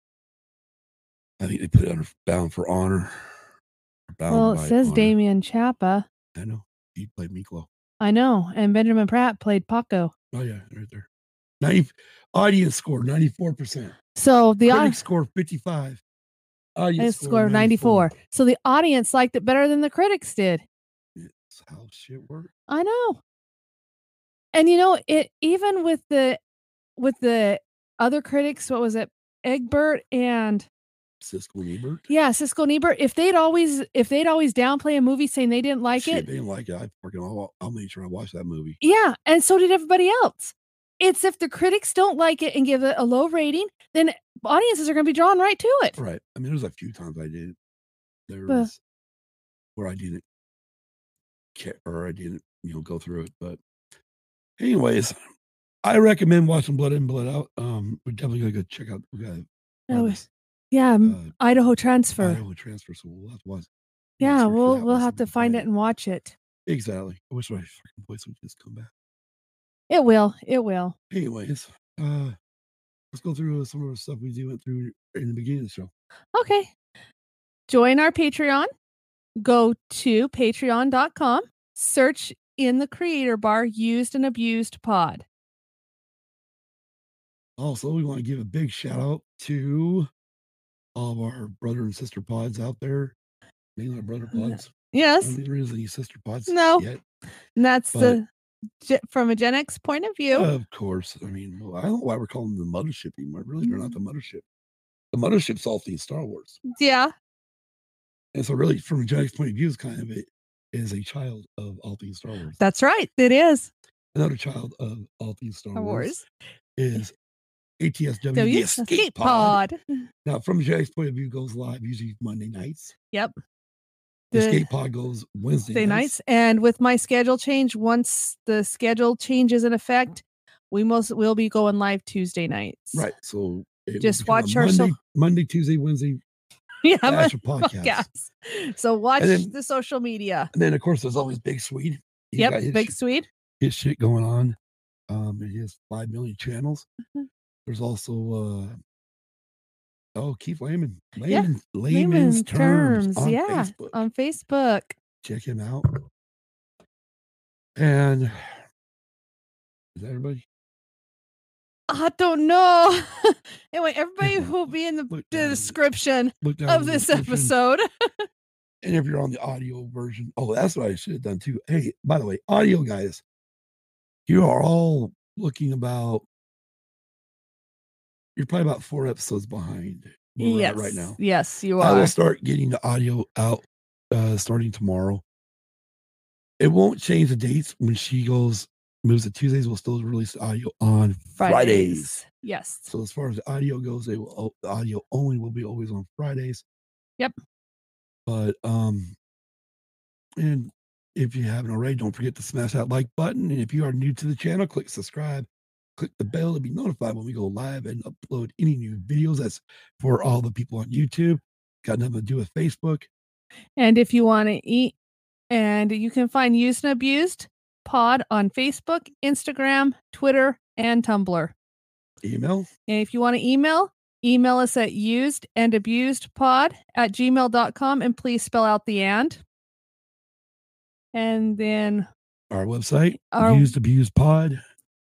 I think they put it under Bound for Honor. Well, it says Honor. Damian Chapa. I know. He played Miklo. I know. And Benjamin Pratt played Paco. Oh, yeah. Right there. 90 audience score, 94%. So the critic score, 55. Audience score, 94. So the audience liked it better than the critics did. It's how shit works. I know. And you know, it even with the other critics, what was it? Egbert and Siskel and Ebert. Yeah, Siskel and Ebert. If they'd always downplay a movie saying they didn't like it, they didn't like it. I'll make sure I watch that movie. Yeah, and so did everybody else. It's if the critics don't like it and give it a low rating, then audiences are going to be drawn right to it. Right. I mean, there's a few times I did. There was where I didn't care or I didn't, go through it. But anyways, I recommend watching Blood In, Blood Out. We're definitely gonna go check out. Idaho Transfer. Idaho Transfer. So we'll have to watch. Yeah, we'll have to find it and watch it. Exactly. I wish my freaking voice would just come back. It will. It will. Anyways, let's go through some of the stuff we went through in the beginning of the show. Okay. Join our Patreon. Go to patreon.com. Search in the creator bar Used and Abused Pod. Also, we want to give a big shout out to all of our brother and sister pods out there. Mainly our brother pods. Yes. I don't think there is any sister pods yet. And that's from a Gen X point of view. Of course. I mean, I don't know why we're calling them the mothership anymore. Really, they're not the mothership. The mothership's all things Star Wars. Yeah. And so really, from a Gen X point of view, is kind of it is a child of all things Star Wars. That's right. It is. Another child of all things Star Wars is ATSW, the Escape Pod. Now, from a Gen X point of view, goes live usually Monday nights. Yep. The Escape Pod goes Wednesday nights. And with my schedule change, once the schedule changes in effect, we'll be going live Tuesday nights. Right. So just watch our Monday, Tuesday, Wednesday. Yeah, podcast. So watch the social media. And then, of course, there's always Big Swede. Big Swede. His shit going on. He has 5 million channels. Mm-hmm. There's also Keith Layman. Layman's Terms on Facebook. On Facebook. Check him out. And is that everybody? I don't know. Anyway, everybody will be in the description of this episode. And if you're on the audio version, that's what I should have done too. Hey, by the way, audio guys, you are all looking about. You're probably about 4 episodes behind where we're at right now. Yes, you are. I will start getting the audio out starting tomorrow. It won't change the dates when she moves to Tuesdays. We'll still release the audio on Fridays. Yes. So as far as the audio goes, the audio only will be always on Fridays. Yep. But and if you haven't already, don't forget to smash that like button. And if you are new to the channel, click subscribe. Click the bell to be notified when we go live and upload any new videos. That's for all the people on YouTube. Got nothing to do with Facebook. And if you want to eat, and you can find Used and Abused Pod on Facebook, Instagram, Twitter, and Tumblr. Email. And if you want to email us at usedandabusedpod@gmail.com, and please spell out the and. And then our website, usedabusedpod.com.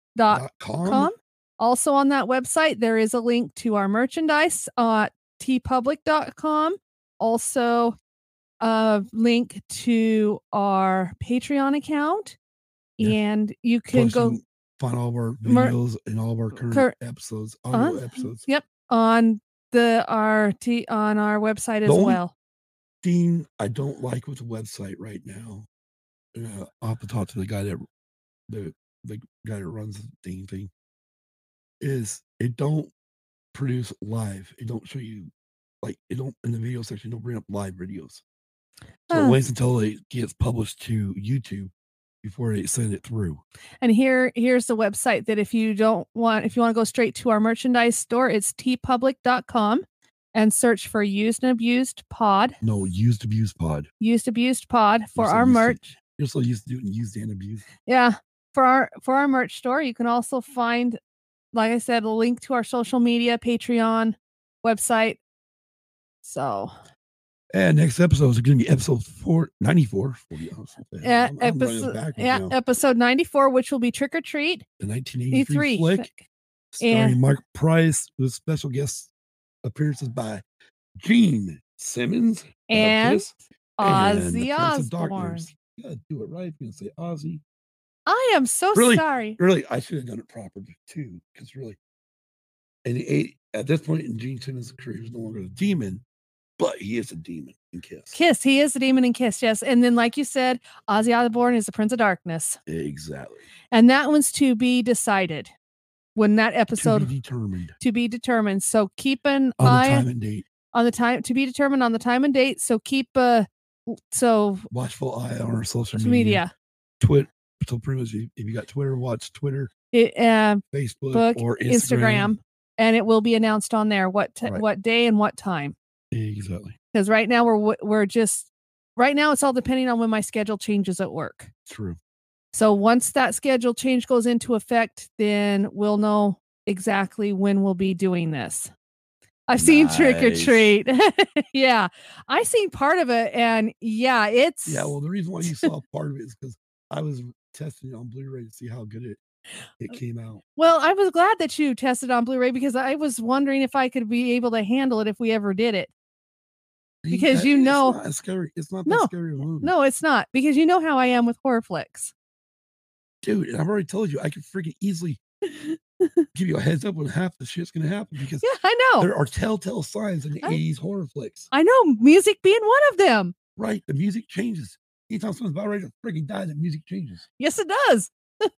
Also on that website, there is a link to our merchandise at tpublic.com. Also a link to our Patreon account. Yes. And you can go find all of our videos and all of our current episodes, audio episodes. Yep. On our website as well. Thing I don't like with the website right now, I'll have to talk to the guy that the guy that runs the thing, is it don't produce live. It don't show you, it don't, in the video section, don't bring up live videos. So it waits until it gets published to YouTube. before they send it through. And here's the website that if you want to go straight to our merchandise store, it's tpublic.com and search for Used and Abused Pod. No, Used Abused Pod. Used Abused Pod for our merch. You're so used to doing used and abused. Yeah. For our merch store, you can also find, like I said, a link to our social media, Patreon, website. So. And next episode is going to be episode 94. Episode 94, which will be Trick or Treat. The 1983 flick. Starring Mark Price with special guest appearances by Gene Simmons and Ozzy Osbourne. You gotta do it right. You're gonna say Ozzy. I am so sorry. Really, I should have done it properly too, because really, at this point in Gene Simmons' career, he was no longer a demon, but he is a demon in Kiss. He is a demon in Kiss, yes. And then, like you said, Ozzy Osbourne is the Prince of Darkness. Exactly. And that one's to be decided when that episode to be determined. So keep an eye on the time and date. On the time to be determined on the time and date. So keep watchful eye on our social media. Twitter. So pretty much, if you got Twitter, watch Twitter, Facebook, or Instagram, and it will be announced on there what day and what time. Exactly. Because right now right now it's all depending on when my schedule changes at work. True. So once that schedule change goes into effect, then we'll know exactly when we'll be doing this. I've seen Trick or Treat. Yeah. I seen part of it, and it's... Yeah, well, the reason why you saw part of it is because I was testing it on Blu-ray to see how good it came out. Well, I was glad that you tested on Blu-ray, because I was wondering if I could be able to handle it if we ever did it. Because it's not scary. It's not that scary of a movie. No, it's not. Because you know how I am with horror flicks. Dude, I've already told you I could freaking easily give you a heads up when half the shit's gonna happen, because I know there are telltale signs in the 80s horror flicks. I know, music being one of them. Right, the music changes. Anytime someone's about ready to freaking die, the music changes. Yes, it does.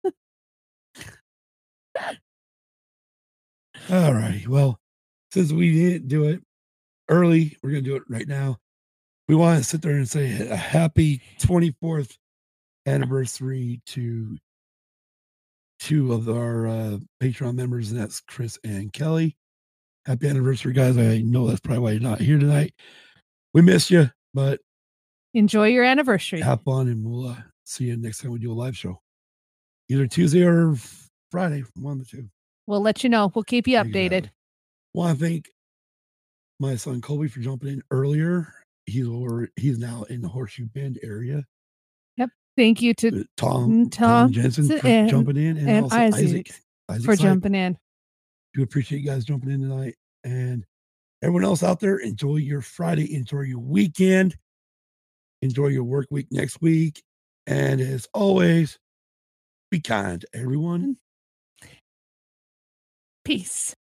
All right. Well, since we didn't do it early, we're gonna do it right now. We want to sit there and say a happy 24th anniversary to two of our Patreon members, and that's Chris and Kelly. Happy anniversary, guys. I know that's probably why you're not here tonight. We miss you, but enjoy your anniversary. Have fun, and we'll see you next time we do a live show. Either Tuesday or Friday, one of the two. We'll let you know. We'll keep you updated. Exactly. Want to thank my son Colby for jumping in earlier. He's now in the Horseshoe Bend area. Yep. Thank you to Tom Jensen for jumping in, and also Isaac for jumping in. Do appreciate you guys jumping in tonight. And everyone else out there, enjoy your Friday, enjoy your weekend, enjoy your work week next week. And as always, be kind to everyone. Peace.